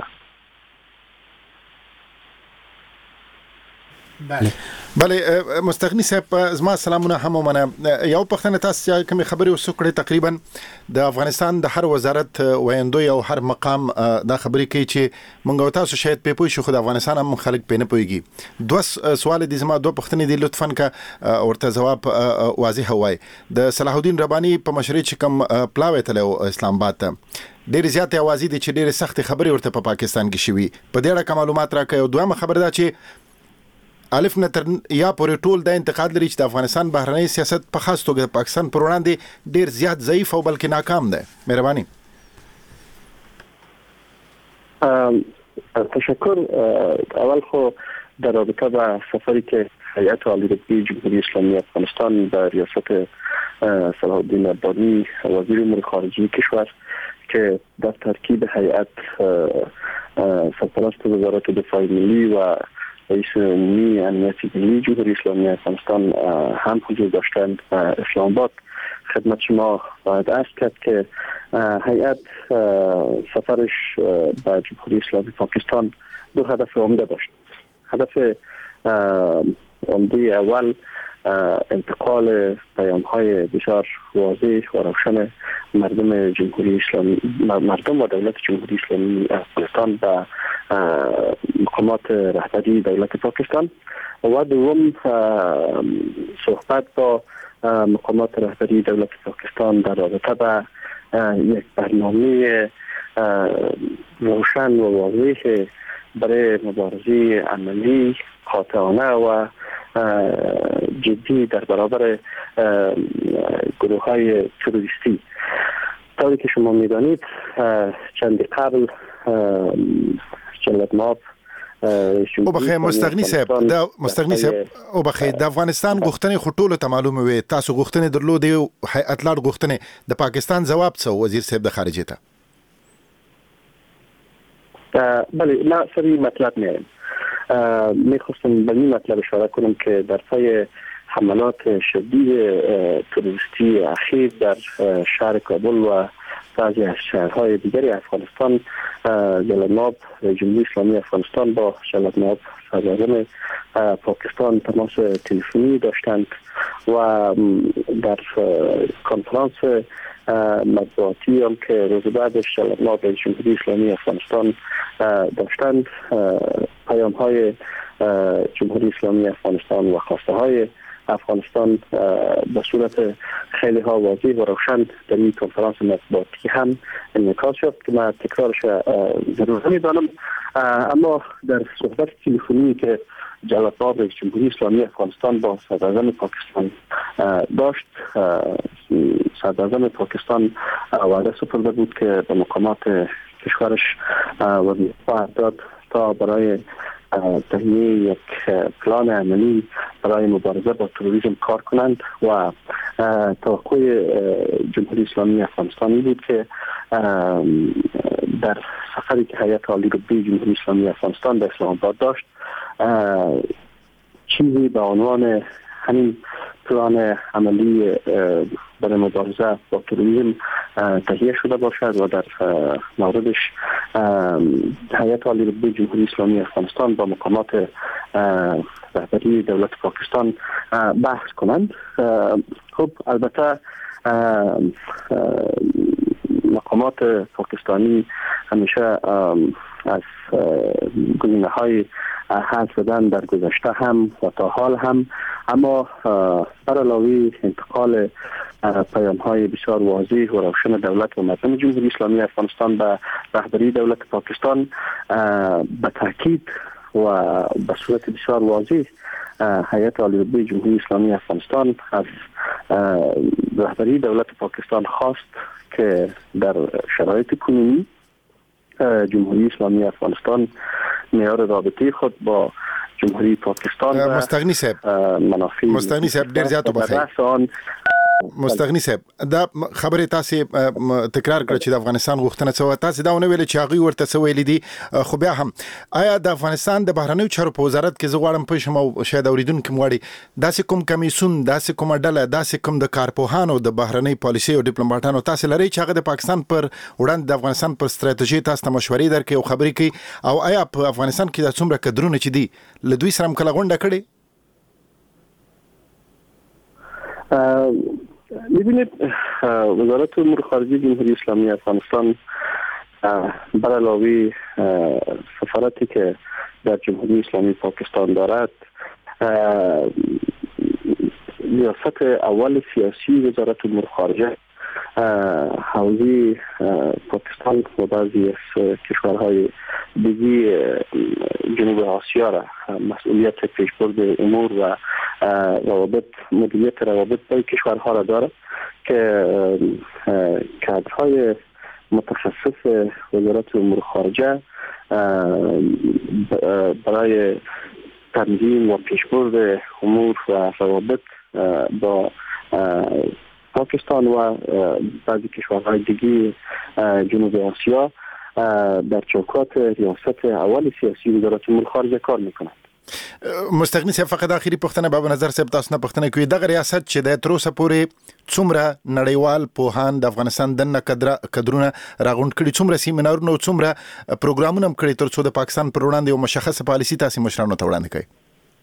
بله مستغنی صاحب، زما سلامونه هم ومنه. یو پښتنه تاسو چې کوم خبرې وسوکړې تقریبا د افغانستان د هر وزارت ویندوی او هر مقام دا خبرې کوي چې مونږ تاسو شاید په پوه شو خو د افغانستان هم خلک په نه پويږي. دوه سوال دي زما، دوه پښتنې دي، لطفاً کا ورته جواب واضح وای. د صلاح الدین ربانی په مشرۍ چې کوم پلاوي تلو اسلام آباد ته ډېر زیات اوازې دي چې ډېر سخت خبرې ورته په پاکستان کې شوي. په دې اړه معلومات راکړئ. او دویمه خبر دا چې الف نه تر یا پورې ټول د انتقاد لري چې د افغانستان بهرنی سیاست په خاص توګه د پاکستان پر وړاندې ډېر زیات ضعیف او بلکې ناکام ده. مهرباني. تشکر. اول خو در رابطه با سفری که هیئت عالی رتبه جمهوری اسلامی افغانستان به ریاست صلاح الدین ربانی وزیر امور خارجه کشور که در ترکیب هیئت سرپرست وزارت دفاع ملی و رئیس عمومی امنیت ملی جمهوری اسلامی افغانستان هم حضور داشتند و اسلام آباد خدمت شما باید عرض کرد که هیئت سفرش به جمهوری اسلامی پاکستان دو هدف عمده داشت. هدف عمده اول انتقال پیام‌های بسیار واضح و روشن مردم جمهوری اسلامی، مردم و دولت جمهوری اسلامی افغانستان به مقامات رهبری دولت پاکستان و دوم صحبت با مقامات رهبری دولت پاکستان در رابطه با یک برنامه روشن و واضح برای مبارزه عملی، قاطعانه و جدی در برابر گروه‌های تروریستی. طوری که شما می‌دانید چند قبل جلاد ماب او بخیر مستغنی صاحب دا مستغنی صاحب او بخیر د افغانستان غوښتنې خټولو ته معلومه وي تاسو غوښتنې درلودې هیئت لاړ غوښتنې د پاکستان جواب څه وزیر صاحب د خارجه ته بله ما سری مطلب میارم میخواستم به این مطلب اشاره کنم که در پای حملات شدید تروریستی اخیر در شهر کابل و بعضی از شهرهای دیگری افغانستان جلال‌آباد جمهوری اسلامی افغانستان با جلال‌آباد صدراعظم پاکستان تماس تلفنی داشتند و در کنفرانس مطبوعاتی هم که روز بعدش جلال‌آباد جمهوری اسلامی افغانستان داشتند پیام‌های جمهوری اسلامی افغانستان و خواسته‌های افغانستان به صورت خیلی ها واضح و روشن در این کنفرانس مطبوعاتی هم انعکاس شد که من تکرارش ضرور نمی‌دانم، اما در صحبت تلفنی که جلال‌آباد جمهوری اسلامی افغانستان با صدراعظم پاکستان داشت، صدراعظم پاکستان وعده سپرده بود که به مقامات کشورش وظیفه داد تا برای تهیه یک پلان عملی برای مبارزه با تروریسم کار کنند و توقع جمهوری اسلامی افغانستانی بود که در سفری که هیئت عالی رتبه جمهوری اسلامی افغانستان به اسلام آباد داشت چیزی به عنوان همین پلان عملی برای مبارزه با تروریسم تهیه شده باشد و در موردش هیئت عالی رتبه جمهوری اسلامی افغانستان با مقامات رهبری دولت پاکستان بحث کنند. خب البته مقامات پاکستانی همیشه از گزینه‌های حل شدن در گذشته هم و تا حال هم، اما بر علاوه انتقال پیام‌های بسیار واضح و روشن دولت و مردم جمهوری اسلامی افغانستان به رهبری دولت پاکستان به تاکید و به صورت بسیار واضح هیئت عالی رتبه جمهوری اسلامی افغانستان از رهبری دولت پاکستان خواست که در شرایط کنونی جمهوری اسلامی افغانستان معیار رابطه خود با جمهوری پاکستان مستغنی صاحب ډیر زیات وبخښئ مستغنی صاحب دا خبره تاسو تکرار کړ چې د افغانستان غوښتنه څه تاسو دا ونه ویل چې هغه ورته څه ویل دي، خو بیا هم آیا د افغانستان د بهرنیو چارو په وزارت کې زغړم په شمو شاید اوریدونکو مواړي داسې کوم کمیسون داسې کوم ډله داسې کوم د کارپوهانو د بهرنی پالیسي او ډیپلوماټانو تاسو لري چې هغه د پاکستان پر وړاندې د افغانستان پر ستراتیژي تاسو ته مشورې درکې او خبرې کوي، او آیا په افغانستان کې د څومره کډرونه چې دي له دوی سره کله غونډه کړي؟ می‌بینید وزارت امور خارجه جمهوری اسلامی افغانستان بر علاوه سفارتی که در جمهوری اسلامی پاکستان دارد، ریاست اول سیاسی وزارت امور خارجه حوزه پاکستان و بعضی از کشورهای دیگه جنوب آسیا را مسئولیت پیشبرد امور و مدیریت روابط با کشورها را دارد که کادرهای متخصص وزارت امور خارجه برای تنظیم و پیشبرد امور و روابط با پاکستان و بعضی کشورهای دیگه جنوب آسیا در چوکات ریاست اول سیاسی وزارت امور خارجه کار میکنند. مستغنی صاحب فقط اخیری پوښتنه به نظر صاحب تاسو نه پوښتنه کوي دغه ریاست چې د تر اوسه پورې څومره نړیوال پوهان د افغانستان دنه کډرونه راغونډ کړي، څومره سیمینارونه او څومره پروګرامونه هم کړي تر څو د پاکستان پر وړاندې یو مشخصه پالیسي تاسو مشرانو ته وړاندې کړي؟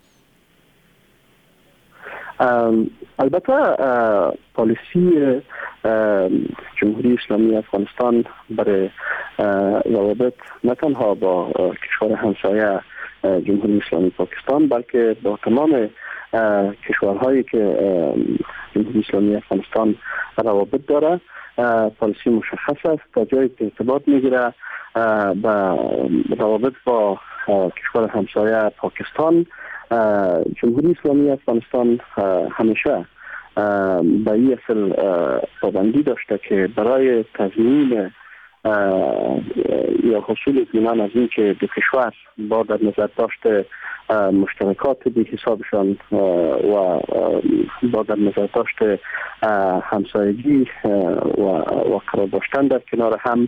البته پالیسی جمهوری اسلامی افغانستان برای روابط نه تنها با کشور همسایه جمهوری اسلامی پاکستان بلکه با تمام کشورهایی که جمهوری اسلامی افغانستان روابط داره پالیسی مشخص است. تا جایی که ارتباط میگیره با روابط با کشور همسایه پاکستان، جمهوری اسلامی افغانستان همیشه به این اصل پابندی داشته که برای تضمین یا حصول اطمینان از این که دو کشور با در نظر داشت مشترکات به حسابشان و با در نظر داشت همسایگی و قرار داشتن در کنار هم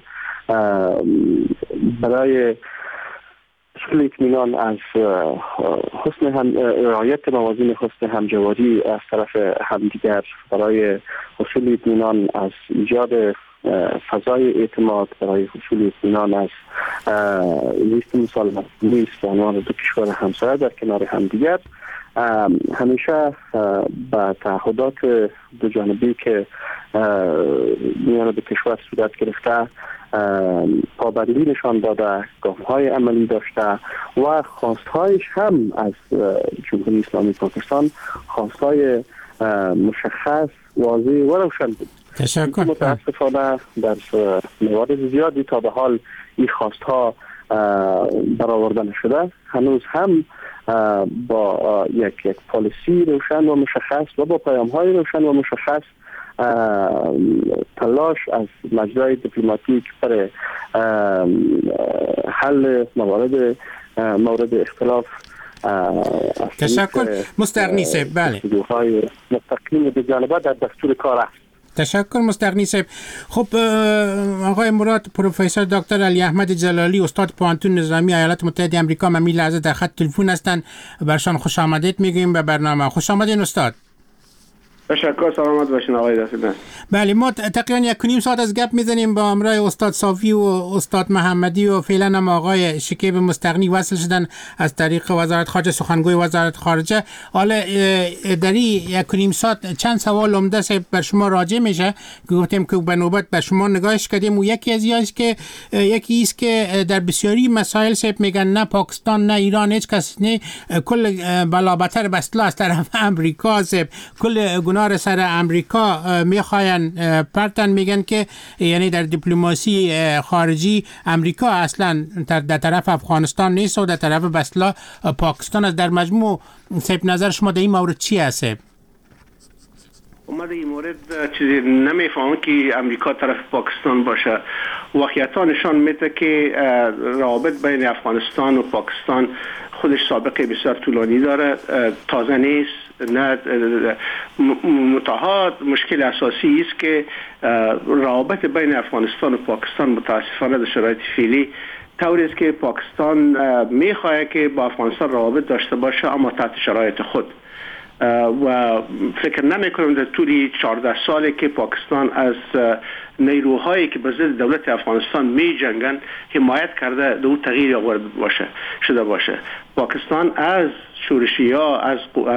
برای حصول اطمینان از حسن رعایت موازین حسن همجواری از طرف همدیگر، برای حصول اطمینان از ایجاد فضای اعتماد، برای حصول اطمینان از زیست مسالمت نیست عنوان دو کشور همسایه در کنار همدیگر، همیشه به تعهدات دو جانبی که میان دو کشور صورت گرفته پابندی نشان داده، گام‌های عملی داشته و خواستهایش هم از جمهوری اسلامی پاکستان خواستهای مشخص، واضح و روشن بود. تشکر. متاسفانه در موارد زیادی تا به حال این خواستها برآورده نشده. هنوز هم با یک پالیسی روشن و مشخص و با پیام‌های روشن و مشخص تلاش از مجرای دیپلماتیک برای حل مورد اختلاف. تشکر مستغنی صاحب. بله، گفتگوهای مستقیم دو جانبه در دستور کار است. تشکر مستغنی صاحب. خب آقای مراد، پروفسور دکتر علی احمد جلالی، استاد پوهنتون نظامی ایالات متحده آمریکا، ممی لحظه در خط تلفن هستند. برشان خوش آمدید میگیم به برنامه. خوش آمدین استاد. تشکر، سلامت باشین آقای دستیدن. بله، ما تقریبا 1.5 ساعت از گپ میزنیم با همراه استاد صافی و استاد محمدی و فعلا هم آقای شکیب مستغنی وصل شدن از طریق وزارت خارجه، سخنگوی وزارت خارجه. حالا در این 1.5 ساعت چند سوال عمده بر شما راجع میشه که گفتیم که به نوبت به شما نگاهش کردیم و یکی از یکی است که در بسیاری مسائل میگن نه پاکستان نه ایران هیچ کس نه، کل بلابتر بسلا از طرف امریکا کل گناه سر امریکا میخواین پرتن، میگن که یعنی در دیپلماسی خارجی امریکا اصلا در طرف افغانستان نیست و در طرف بسلا پاکستان است. در مجموع سیب نظر شما در این مورد چی هست؟ اومده این مورد چیزی نمیفهمم که امریکا طرف پاکستان باشه. واقعیتا نشان میده که روابط بین افغانستان و پاکستان خودش سابقه بسیار طولانی داره، تازه نیست. نه متعهد مشکل اساسی است که روابط بین افغانستان و پاکستان متاسفانه در شرایط فعلی طوری است که پاکستان میخواهد که با افغانستان روابط داشته باشه، اما تحت شرایط خود. و فکر نمی کنم در طول 14 سالی که پاکستان از نیروهایی که به ضد دولت افغانستان می جنگن حمایت کرده دو تغییر آورده شده باشه. پاکستان از شورشی‌ها، از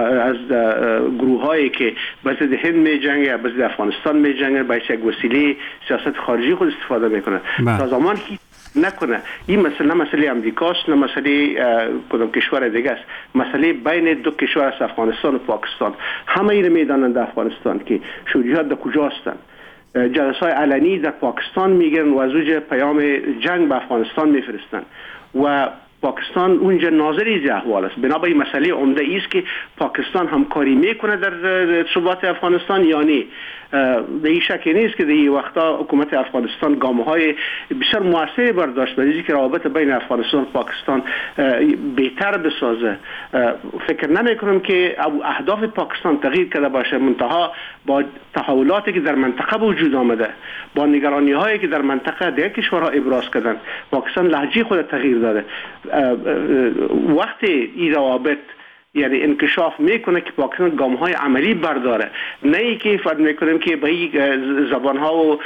گروه‌هایی که به ضد هند می جنگه، به ضد افغانستان می جنگه، باعث یک وسیله سیاست خارجی خود استفاده میکنه. تا زمانی که نکنه این مسئله، نه مسئله امریکاست، نه مسئله کدام کشور دیگه است، مسئله بین دو کشور است، افغانستان و پاکستان. همه این میدانند در افغانستان که شوری‌ها در کجا هستند. جلسه‌های علنی در پاکستان میگیرن و از اونجا پیام جنگ به افغانستان میفرستن و پاکستان اونجا ناظر احوال است. بنابراین مسئله عمده است که پاکستان همکاری میکنه در ثبات افغانستان یا نه. به این شکی نیست که در این وقتا حکومت افغانستان گام‌های بسیار موثری برداشت برای اینکه روابط بین افغانستان و پاکستان بهتر بسازه. فکر نمی‌کنم که اهداف پاکستان تغییر کرده باشه، منتها با تحولاتی که در منطقه وجود آمده، با نگرانی‌هایی که در منطقه دیگر کشورها ابراز کردن، پاکستان لهجه خود تغییر داده. وقتی این روابط یعنی انکشاف میکنه که پاکستان گام‌های عملی برداره، نه ای که فرض میکنیم که به این زبان‌ها و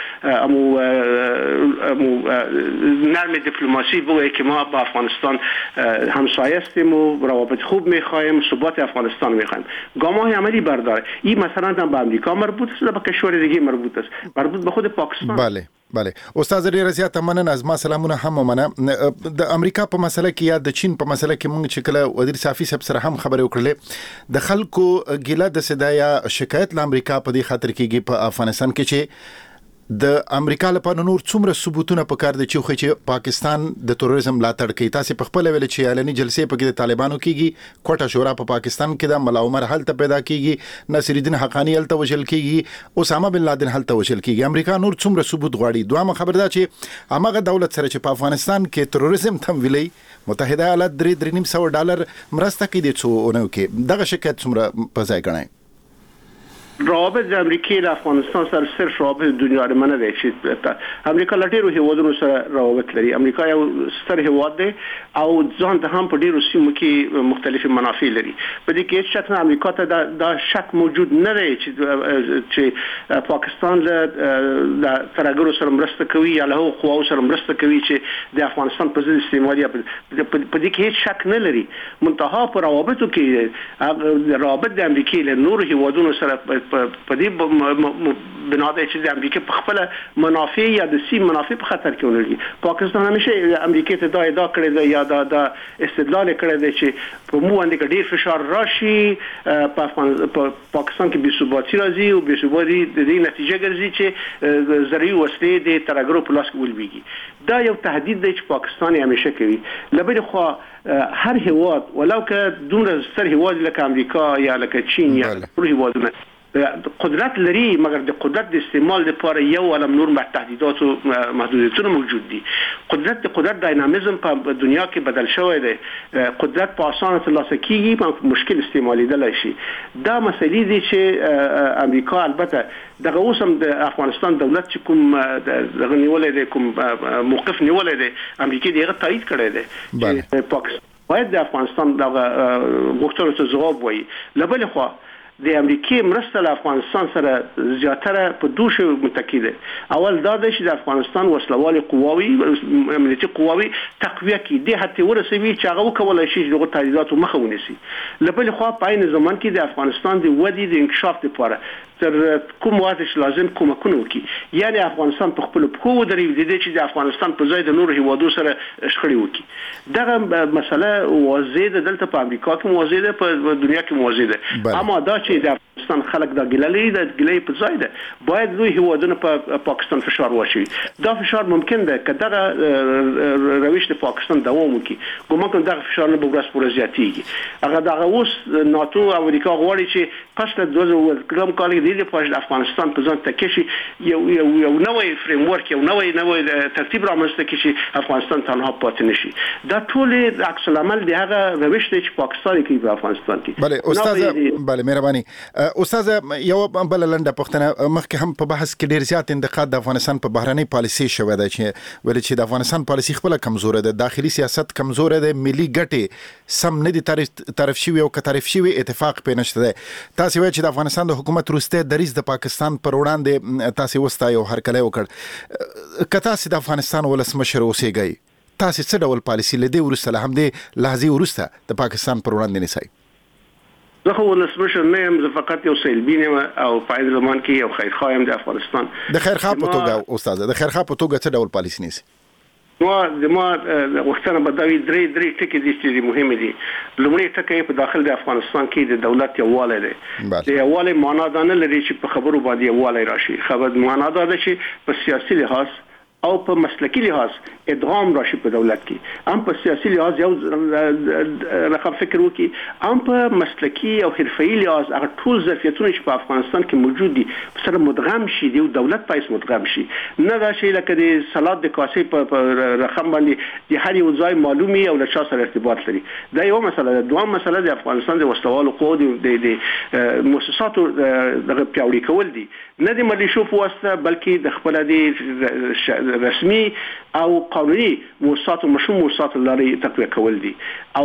نرم دیپلماسی بگه که ما با افغانستان همسایه هستیم و روابط خوب میخوایم، ثبات افغانستان میخوایم. گام‌های عملی برداره. این مثلا به امریکا مربوط است، به کشور دیگه مربوط است، مربوط به خود پاکستان. بله استاد ډیر زیات مننه. از ما سلامونه هم مننه. د امریکا په مسله کې یا د چین په مسله کې مونږ چې کله وزیر صافي صاحب سره هم خبرې وکړلې، د خلکو ګیله د صدایا شکایت له امریکا په دې خاطر کېږي په افغانستان کې چې د امریکا لپاره نور څومره ثبوتونه پکار دي چې پاکستان د تروریزم ملاتړ کوي؟ تاسو په خپل ویل چې اعلاني جلسې په کې د طالبانو کېږي، کوټه شورا په پاکستان کې د ملا عمر حل ته پیدا کېږي، نصر الدین حقانی حل ته وشل کېږي، اسامه بن لادن حل ته وشل کېږي. امریکا نور څومره ثبوت غواړي؟ دوامه خبر ده چې هغه دولت سره چې په افغانستان کې تروریزم تمویلي متحده ایالات $3.5 مرسته کوي د څو کې دغه شکایت څومره په ځای ګڼي؟ روابط امریکای له افغانستان سره صرف روابط دنیا نه دی چې امریکا له ډیرو هیوادونو سره روابط لري. امریکا یو ستر هیواد دی او ځان ته هم په ډیرو سیمو کې مختلفې منافع لري. په دې کې چې امریکا ته دا شک موجود نه دی چې پاکستان له ترګرو سره مرسته کوي یا له قواو سره مرسته کوي چې د افغانستان په ضد استعماري. په دې کې هیڅ شک نه لري. منتها په روابطو کې روابط د امریکای له نور هیوادونو سره په دې بنا ده چې د امریکا په خپل منافع یا د سیم منافع په خطر کې ونلري. پاکستان همیشه امریکا ته دا ادعا کړې ده یا دا استدلال کړی دی چې په مو باندې ډیر فشار راشي، په پاکستان کې بې ثباتي راځي او بې ثباتي د دې نتیجه ګرځي چې زرعي وسلې د ترګرو په لاس کې ولويږي. دا یو تهدید دی چې پاکستان همیشه کوي. لبل خو هر هیواد ولو که دومره ستر هیواد لکه امریکا یا لکه چین یا ټول هیوادونه قدرت لري، مګر د قدرت د استعمال لپاره یو علم نور تهدیدات او محدودیتونه موجود دي. قدرت داینامیزم په دنیا کې بدل شوی دی. قدرت په اسانه ترلاسه کیږي، په مشکل استعمالیدلی شي. دا مسلې دي چې امریکا البته دغه اوسم د افغانستان دولت چې کوم دغه نیولې دی، کوم موقف نیولې دی، امریکا دغه تایید کړی دی چې پاکستان باید د افغانستان دغه غوښتنو ته ځواب وایي. لبل خو د امریکای مرسته له افغانستان سره زیاتره په دوه شی متکی ده. اول دا د افغانستان وسلوالي قواوي امنیتي قواوي تقویه کی د هڅه ورسوي چې هغه وکولای شي دغه تهدیداتو مخه ونیسي. لبل خو په عین زمان کې د افغانستان د ودی د انکشاف لپاره تر کوم وخت لازم کومکونه وکي. یعنی افغانستان په خپل پخو ودرې د چې د افغانستان په ځای د نور هیوادو سره شخړې وکي. دغه مسله واضح دلته په امریکا کې واضح ده، په دنیا کې واضح ده. اما دا چې د افغانستان خلک د ګللې د ګلې په ځای ده، باید دوی هیوادونه په پاکستان فشار واچوي. دا فشار ممکن ده که دغه روش د پاکستان دوام وکي. ګومان کوم دغه فشار نه به ورځ پر ورځ زیاتېږي. هغه دغه اوس ناتو امریکا غواړي چې پس له 2000 کال کې د افغانستان په ځان تکشي یو نوې فریم ورک، یو نوې ترتیب رامنځته کړي چې افغانستان تنها پاتې نشي. دا ټول عکس العمل دی هغه روش دی چې پاکستان کې په افغانستان کې. بله استاد، بله مهرباني استاد، یو بل لنډه پوښتنه. مخکې هم په بحث کې ډیر زیات انتقاد د افغانستان په بهرنۍ پالیسي شوی دی چې ویل چې د افغانستان پالیسي خپل کمزوره ده، داخلي سیاست کمزوره ده، ملي ګټې سم نه دي طرف شوی او که طرف شوی اتفاق پې نشته ده. تاسو وایئ چې د افغانستان د حکومت وروسته دریځ د پاکستان پر وړاندې تاسو وستایو هرکلی وکړ. که تاسو د افغانستان ولسمشر اوسئ، تاسو څه ډول پالیسي لدې وروسته له همدې لحظې وروسته د پاکستان پر وړاندې نیسئ؟ زه خو ولسمشر نه یم، زه فقط یو سیلبین یم او په عین زمان کې یو خیرخواه یم د افغانستان. د خیرخواه په توګه استاد، د خیرخواه په توګه څه ډول پالیسي نیسئ؟ ما وختونه به دا درې ټکي دي چې مهمه دي. لومړی ټکی په داخل د افغانستان کې د دولت یووالی دی. د یووالی معنا دا نه لري چې په خبرو باندې یووالی راشي. خبر معنا دا ده چې په سیاسي لحاظ او په مسلکی لحاظ ادغام راشي په دولت کې. هم په سیاسي لحاظ یو رقم فکر وکي، هم په مسلکی او حرفي لحاظ هغه ټول ظرفیتونه چې په افغانستان کې موجود دي سره مدغم شي، دی دولت پایس مدغم شي. نه دا شي لکه د سلاد د کاسې په رقم باندې د هر یو ځای معلومي او له چا سره ارتباط لري. دا یو مسله ده. دوام مسله د افغانستان د وسلوالو قوو د مؤسساتو د پیاوړي کول دي، نه د ملیشو په واسطه بلکې د خپل د رسمي او قانوني مؤسسات او مشروع مؤسسات لري تقویه کول دي. او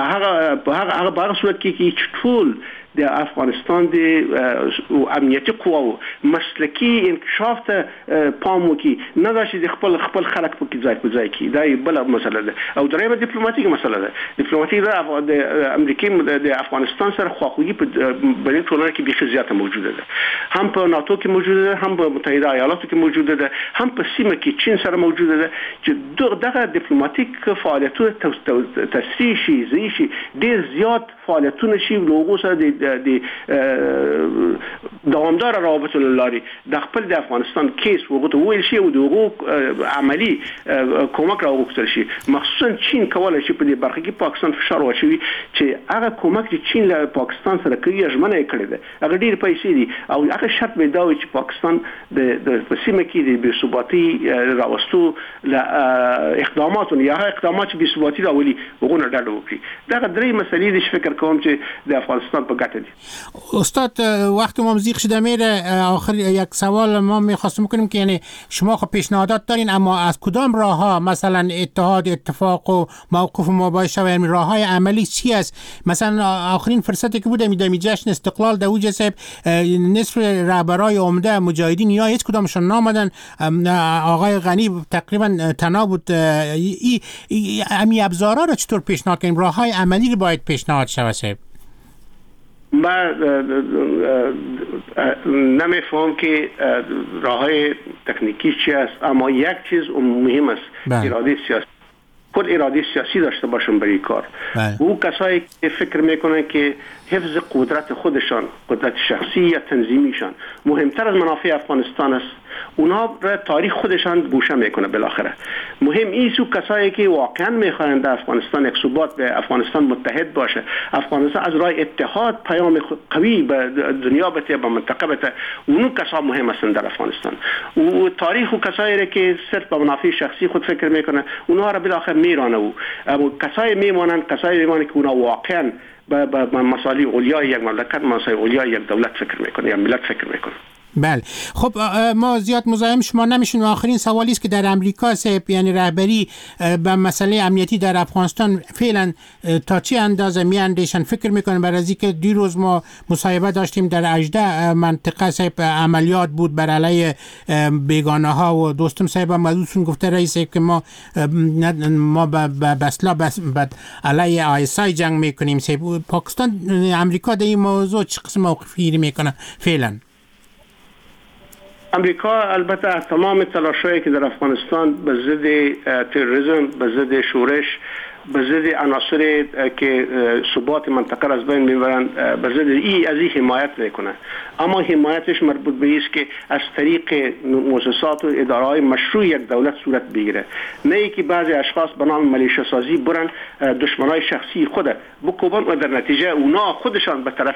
هغه صورت کې چې ټول د افغانستان د امنیتي قواو مسلکی انکشاف ته پام وکړي، نه دا چې د خپل خلک په ځای کې. دا بل مسله ده. او درېمه ډیپلوماټیک مسله ده. ډیپلوماټیک د امریکای د افغانستان سره خواخوږي په بین ټولنه کې بیخي زیاته موجوده ده. هم په ناتو کې موجوده ده، هم په متحده ایالاتو کې موجوده ده، هم په سیمه کې چین سره موجوده ده. چې دغه ډیپلوماټیک فعالیتونه تسریع شي، ډیر زیات فعالیتونه شي له هغو سره د دوامدار روابط لاري د خپل د افغانستان کیس وګړو ته ویل شي او دغه عملی کومک راوغوښتل شي. مخصوصا چین کولای شي په دې برخه کې پاکستان فشار واچوي چې هغه کومک چې چین له پاکستان سره کوي ژمنه یې کړې ده هغه ډیر پیسې دي او هغه شرط به دا وي چې پاکستان د سیمه کې د بې ثباتي راوستو له اقداماتو یا اقدامات چې بې ثباتي راولي وګونه ډډه وکړي. دا درې مسلې دي چې فکر کوم چې د افغانستان په ګټه دي. استاد وقت ما مزیق شده میره، آخر یک سوال ما میخواستم کنیم که یعنی شما خب پیشنهادات دارین اما از کدام راه ها مثلا اتحاد اتفاق و موقف ما باید شود، یعنی راه های عملی چی است؟ مثلا آخرین فرصتی که بوده میدمی جشن استقلال در اوج صاحب نصف رهبرای عمده مجاهدین یا هیچ کدامشون نامدن، آقای غنی تقریبا تنها بود. امی ابزارا رو چطور پیشنهاد کنیم؟ راه های عملی رو باید پیشنهاد شود صاحب. من نمیفهم که راه های تکنیکی چی است، اما یک چیز مهم است، اراده سیاسی. خود اراده سیاسی داشته باشن برای کار. او کسایی که فکر میکنن که حفظ قدرت خودشان، قدرت شخصی یا تنظیمیشان مهمتر از منافع افغانستان است، اونا را تاریخ خودشان گوشه میکنه. بالاخره مهم ایست او کسایی که واقعا میخواهند در افغانستان یک ثبات به افغانستان متحد باشه، افغانستان از راه اتحاد پیام قوی به دنیا بده، به منطقه بده، اونو کسا مهم هستند در افغانستان. و تاریخ او کسایی که صرف به منافع شخصی خود فکر میکنه اونها را بالاخره میرانه. و اما کسایی میمونن که اونا واقعا به مصالح اولیای یک مملکت، مصالح اولیای یک دولت فکر میکنه یا ملت فکر میکنه. بله خب ما زیاد مزاحم شما نمیشیم. آخرین سوالی است که در امریکا صاحب یعنی رهبری به مسئله امنیتی در افغانستان فعلا تا چه اندازه میاندیشن فکر میکنن؟ برای از اینکه دیروز ما مصاحبه داشتیم در 18 منطقه صاحب عملیات بود بر علیه بیگانه ها و دوستم صاحب مدودتون گفته رئیس که ما بسلا علیه آیسای جنگ میکنیم. صاحب پاکستان امریکا در این موضوع چه قسم موقفی میکنه فعلا؟ امریکا البته تمام تلاشایی که در افغانستان به ضد تروریسم، به ضد شورش، به ضد عناصر که ثبات منطقه را از بین میبرند، به ضد از این حمایت میکنه. اما حمایتش مربوط به است که از طریق مؤسسات و اداره‌های مشروع یک دولت صورت بگیره، نه ای که بعضی اشخاص به نام ملیشه سازی برن دشمنای شخصی خود بکوبن و در نتیجه اونا خودشان به طرف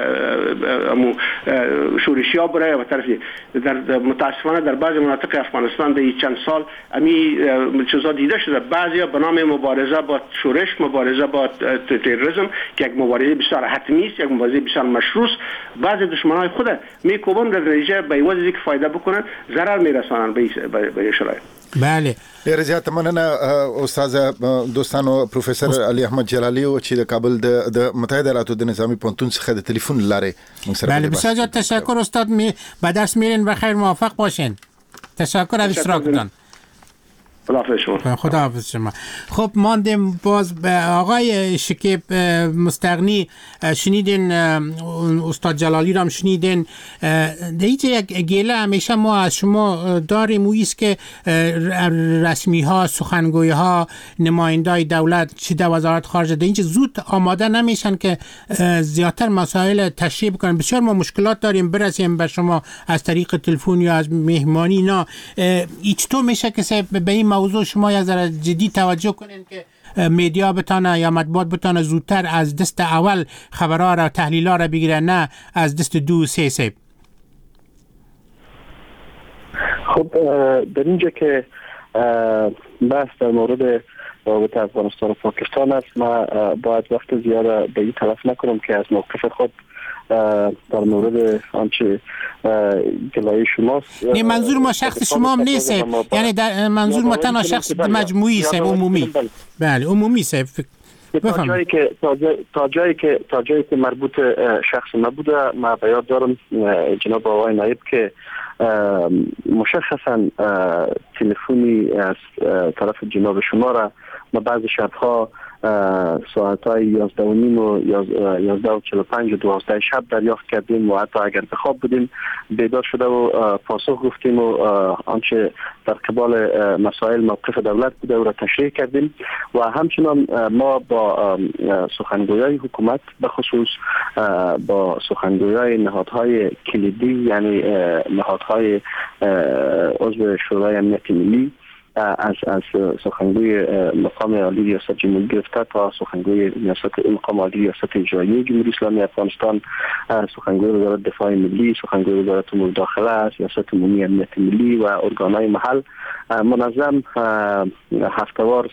شورشیا بره و طرف در متاسفانه در بعضی مناطق افغانستان در چند سال امی چیزا دیده شده. بعضیا به نام مبارزه با شورش، مبارزه با تروریسم که یک مبارزه بسیار حتمی است، یک مبارزه بسیار مشروع است، بعضی دشمنای خود میکوبن در نتیجه به وجه که فایده بکنن ضرر میرسانن به شرایط. بله ډیر زیات مننه استاد دوستانو پروفیسور علي احمد جلالی او چې د کابل د متحده ایالاتو د نظامی پونتون څخه د تلیفون لاره موږ سره. بله بسیار تشکر استاد، به درس میرین و خیر موفق باشین. تشکر از اشتراکتان. خدا حافظ شما. خب ماندیم باز به آقای شکیب مستغنی، شنیدین استاد جلالی را هم شنیدین. دیگه یک گله همیشه ما از شما داریم و ایست که رسمی ها، سخنگوی ها، نمایندای دولت چه در وزارت خارجه ده اینجا زود آماده نمیشن که زیادتر مسائل تشریح بکنن. بسیار ما مشکلات داریم برسیم به شما از طریق تلفن یا از مهمانی. نه چطور میشه که به این موضوع شما یک ذره جدی توجه کنین که میدیا بتانه یا مطبوعات بتانه زودتر از دست اول خبرها را تحلیلها را بگیره، نه از دست دو سه سه؟ خب در اینجا که بحث در مورد رابطه افغانستان و پاکستان است، ما باید وقت زیاد به این تلف نکنم که از موقف خود در مورد آنچه گلایه شماست. نه منظور ما شخص شما هم نیست، یعنی در منظور ما تنها شخص مجموعی است، عمومی. بله عمومی است. تا جایی که مربوط شخص نبوده، ما به یاد دارم جناب آقای نایب که مشخصا تلفنی از طرف جناب شما را ما بعض شبها ساعتهای 11:30 و 11:45 و 12 شب دریافت کردیم و حتی اگر به خواب بودیم بیدار شده و پاسخ گفتیم و آنچه در قبال مسائل موقف دولت بوده او را تشریح کردیم و همچنان ما با سخنگویای حکومت به خصوص با سخنگویای نهادهای کلیدی یعنی نهادهای عضو شورای امنیت ملی از سخنگوی مقام عالی ریاست جمهوری گرفته تا سخنگوی مقام عالی ریاست اجرایی جمهوری اسلامی افغانستان، سخنگوی وزارت دفاع ملی، سخنگوی وزارت امور داخله، سیاست عمومی امنیت ملی و ارگانهای محل منظم هفته‌وار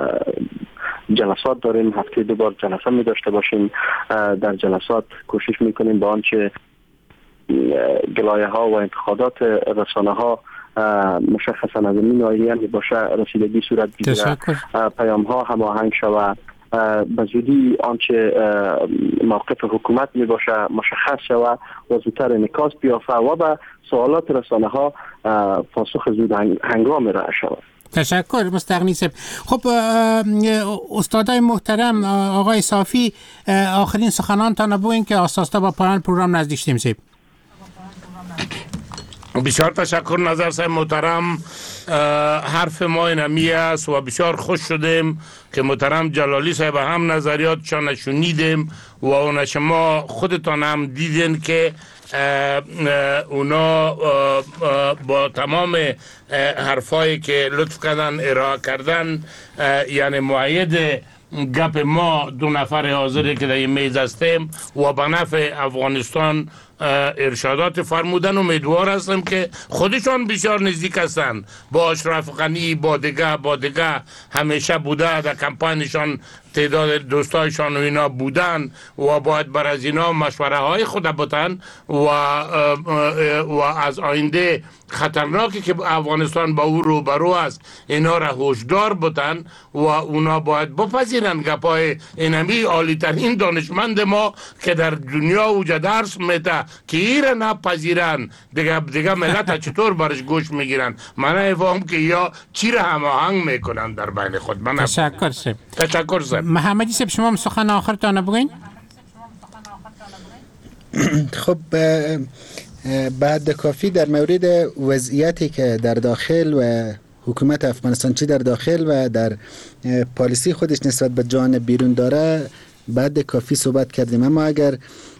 جلسات داریم. هفته 2 بار جلسه می داشته باشیم. در جلسات کوشش میکنیم با آنچه گلایه ها و انتقادات رسانه ها مشخصا از این ناحیه می باشه رسیدگی صورت بگیره، پیام ها هماهنگ شود، به زودی آنچه موقف حکومت می باشه مشخص شود و زودتر انعکاس بیافته و به سوالات رسانه ها پاسخ زود هنگام ارائه شود. تشکر مستغنی صاحب. خب استادای محترم، آقای صافی، آخرین سخنانتان بگوین که آساستا با پایان پروگرام نزدیک شدیم. صاحب بسیار تشکر نظر صاحب محترم. حرف ما اینمی است و بسیار خوش شدیم که محترم جلالی صاحب هم نظریاتشان شنیدیم و اون شما خودتان هم دیدین که اونا با تمام حرفایی که لطف کردن ارائه کردن یعنی مؤید گپ ما 2 نفر حاضری که در این میز هستیم و به نفع افغانستان ارشادات فرمودن. امیدوار هستم که خودشان بسیار نزدیک هستند با اشرف غنی با دیگه همیشه بوده در کمپاینشان، تعداد دوستایشان و اینا بودن و باید بر از اینا مشوره های خود بتن و از آینده خطرناکی که افغانستان با او روبرو است اینا را هوشدار بتن و اونا باید بپذیرن گپای اینمی عالی ترین دانشمند ما که در دنیا اوجا درس میده که ایره نپذیرن دیگه ملت چطور برش گوش میگیرن. من نفهم که یا چی را هماهنگ میکنن در بین خود. من تشکر صاحب. محمدی صاحب شما سخن آخرتان بگوین. خب بعد کافی در مورد وضعیتی که در داخل و حکومت افغانستان چی در داخل و در پالیسی خودش نسبت به جان بیرون داره بعد کافی صحبت کردیم. اما اگر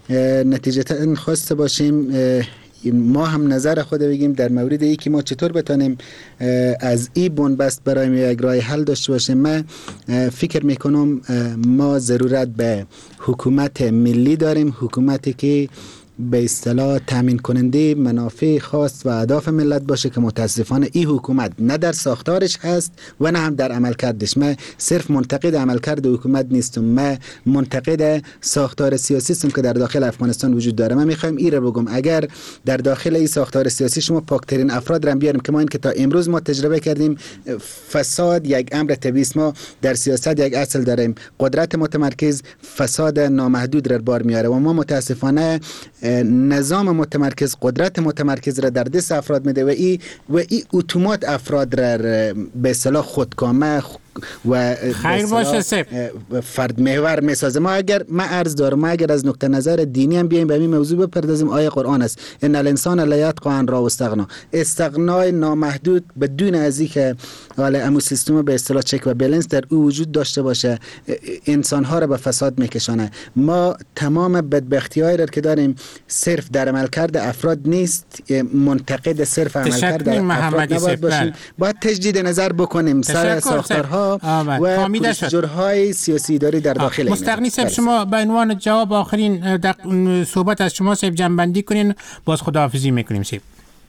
نتیجتا خواسته باشیم ما هم نظر خود بگیم در مورد ای که ما چطور بتانیم از ای بنبست برایم یک راه حل داشته باشیم. من فکر میکنم ما ضرورت به حکومت ملی داریم، حکومتی که به اصطلاح تامین کننده منافع خاص و اهداف ملت باشه که متاسفانه این حکومت نه در ساختارش هست و نه هم در عملکردش. من صرف منتقد عملکرد حکومت نیستم، من منتقد ساختار سیاسی هستم که در داخل افغانستان وجود داره. من میخوایم این رو بگم اگر در داخل این ساختار سیاسی شما پاکترین افراد را بیاریم که ما این که تا امروز ما تجربه کردیم فساد یک امر طبیعی است. ما در سیاست یک اصل داریم، قدرت متمرکز فساد نامحدود را بار میاره و ما متاسفانه نظام متمرکز قدرت متمرکز را در دست افراد میده و ای اتومات افراد را به اصطلاح خودکامه و خیر باشه فرد محور میسازه. ما عرض دارم ما اگر از نقطه نظر دینی هم بیایم به این موضوع بپردازیم، آیه قرآن است ان الانسان لا یطغى ان رآه استغنا، استغنای نامحدود بدون از اینکه امو سیستم به اصطلاح چک و بالانس در او وجود داشته باشه انسان ها را به فساد میکشانه. ما تمام بدبختی‌هایی را که داریم صرف در عملکرد افراد نیست، منتقد صرف عملکرد افراد نباید باشیم، باید تجدید نظر بکنیم سر ساختارها و پروسیجرهای سیاسی اداری در داخل. مستغنی صاحب شما به عنوان جواب آخرین صحبت از شما صاحب جنبندی کنین، باز خداحافظی میکنیم. صاحب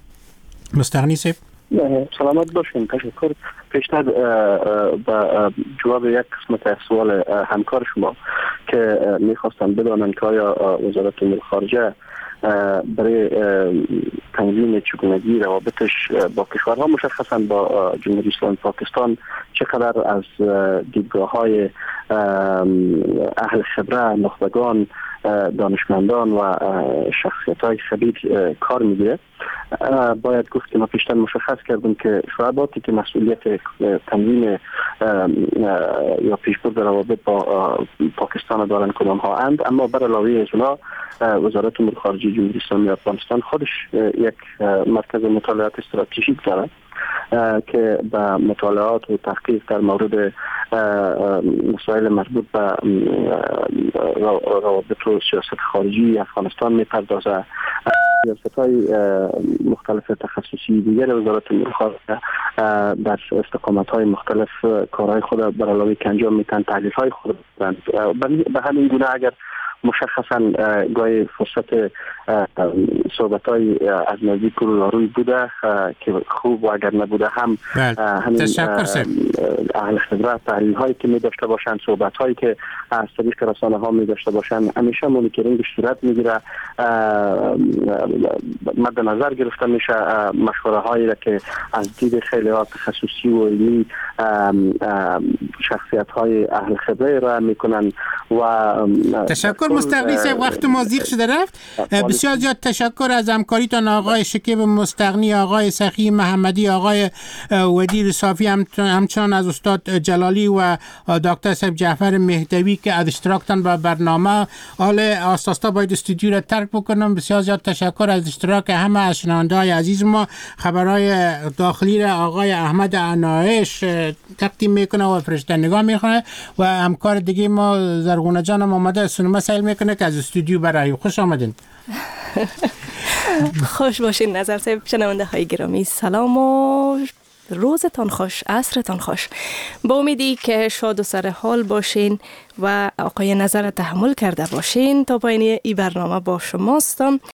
مستغنی صاحب سلامت باشین. تشکر. پیشتر با جواب یک قسمت سوال همکار شما که میخواستم بدانم که آیا وزارت امور خارجه برای تنظیم چگونگی روابطش با کشورها مشخصا با جمهوری اسلامی پاکستان چقدر از دیدگاه‌های اهل خبره، نخبگان دانشمندان و شخصیت‌های خبیر کار میگیره. باید گفت که ما پیشتر مشخص کردیم که شعباتی که مسئولیت تنظیم یا پیشبرد روابط با پاکستان دارن کدام ها اند، اما بر علاوه از اونا وزارت امور خارجه جمهوری اسلامی افغانستان خودش یک مرکز مطالعات استراتژیک داره که به مطالعات و تحقیق در مورد مسائل مربوط به روابط و سیاست خارجی افغانستان میپردازه. سیاست‌های مختلف تخصصی دیگر وزارت امور خارجه در استقامت‌های مختلف کارهای خود بر علاوه که انجام میدن، تحلیل‌های خود دارند. به همین گونه اگر مشخصا گاهی فرصت صحبت‌های از نزدیک و روی بوده که خوب و اگر نبوده هم همین اهل خبرت تحلیل‌هایی که می‌داشته باشند، صحبت‌هایی که از طریق رسانه‌ها می‌داشته باشند، همیشه مونیتورینگ صورت می‌گیره، مد نظر گرفته میشه مشوره‌هایی را که از دید خیلی تخصصی و علمی شخصیت‌های اهل خبره را می‌کنن. و تشکر مستغنی صاحب، وقت ما زیغ شده رفت. بسیار زیاد تشکر از همکاریتان آقای شکیب مستغنی، آقای سخی محمدی، آقای ودیر صافی، همچنان از استاد جلالی و دکتر صاحب جعفر مهدوی که از اشتراکتان با برنامه. حال اساسا باید استودیو را ترک بکنم. بسیار زیاد تشکر از اشتراک همه از شنونده‌های عزیز ما. خبرهای داخلی را آقای احمد عنایش تقدیم میکنه و فرشته نگاه میکنه و همکار دیگه ما زرغونه جانم آمده سنومه سیل میکنه که از استودیو برای خوش آمدین. خوش باشین نظر صاحب. شنونده های گرامی سلام و روزتان خوش، عصرتان خوش. با امیدی که شاد و سر حال باشین و آقای نظر تحمل کرده باشین. تا پایین ای برنامه با شماستم.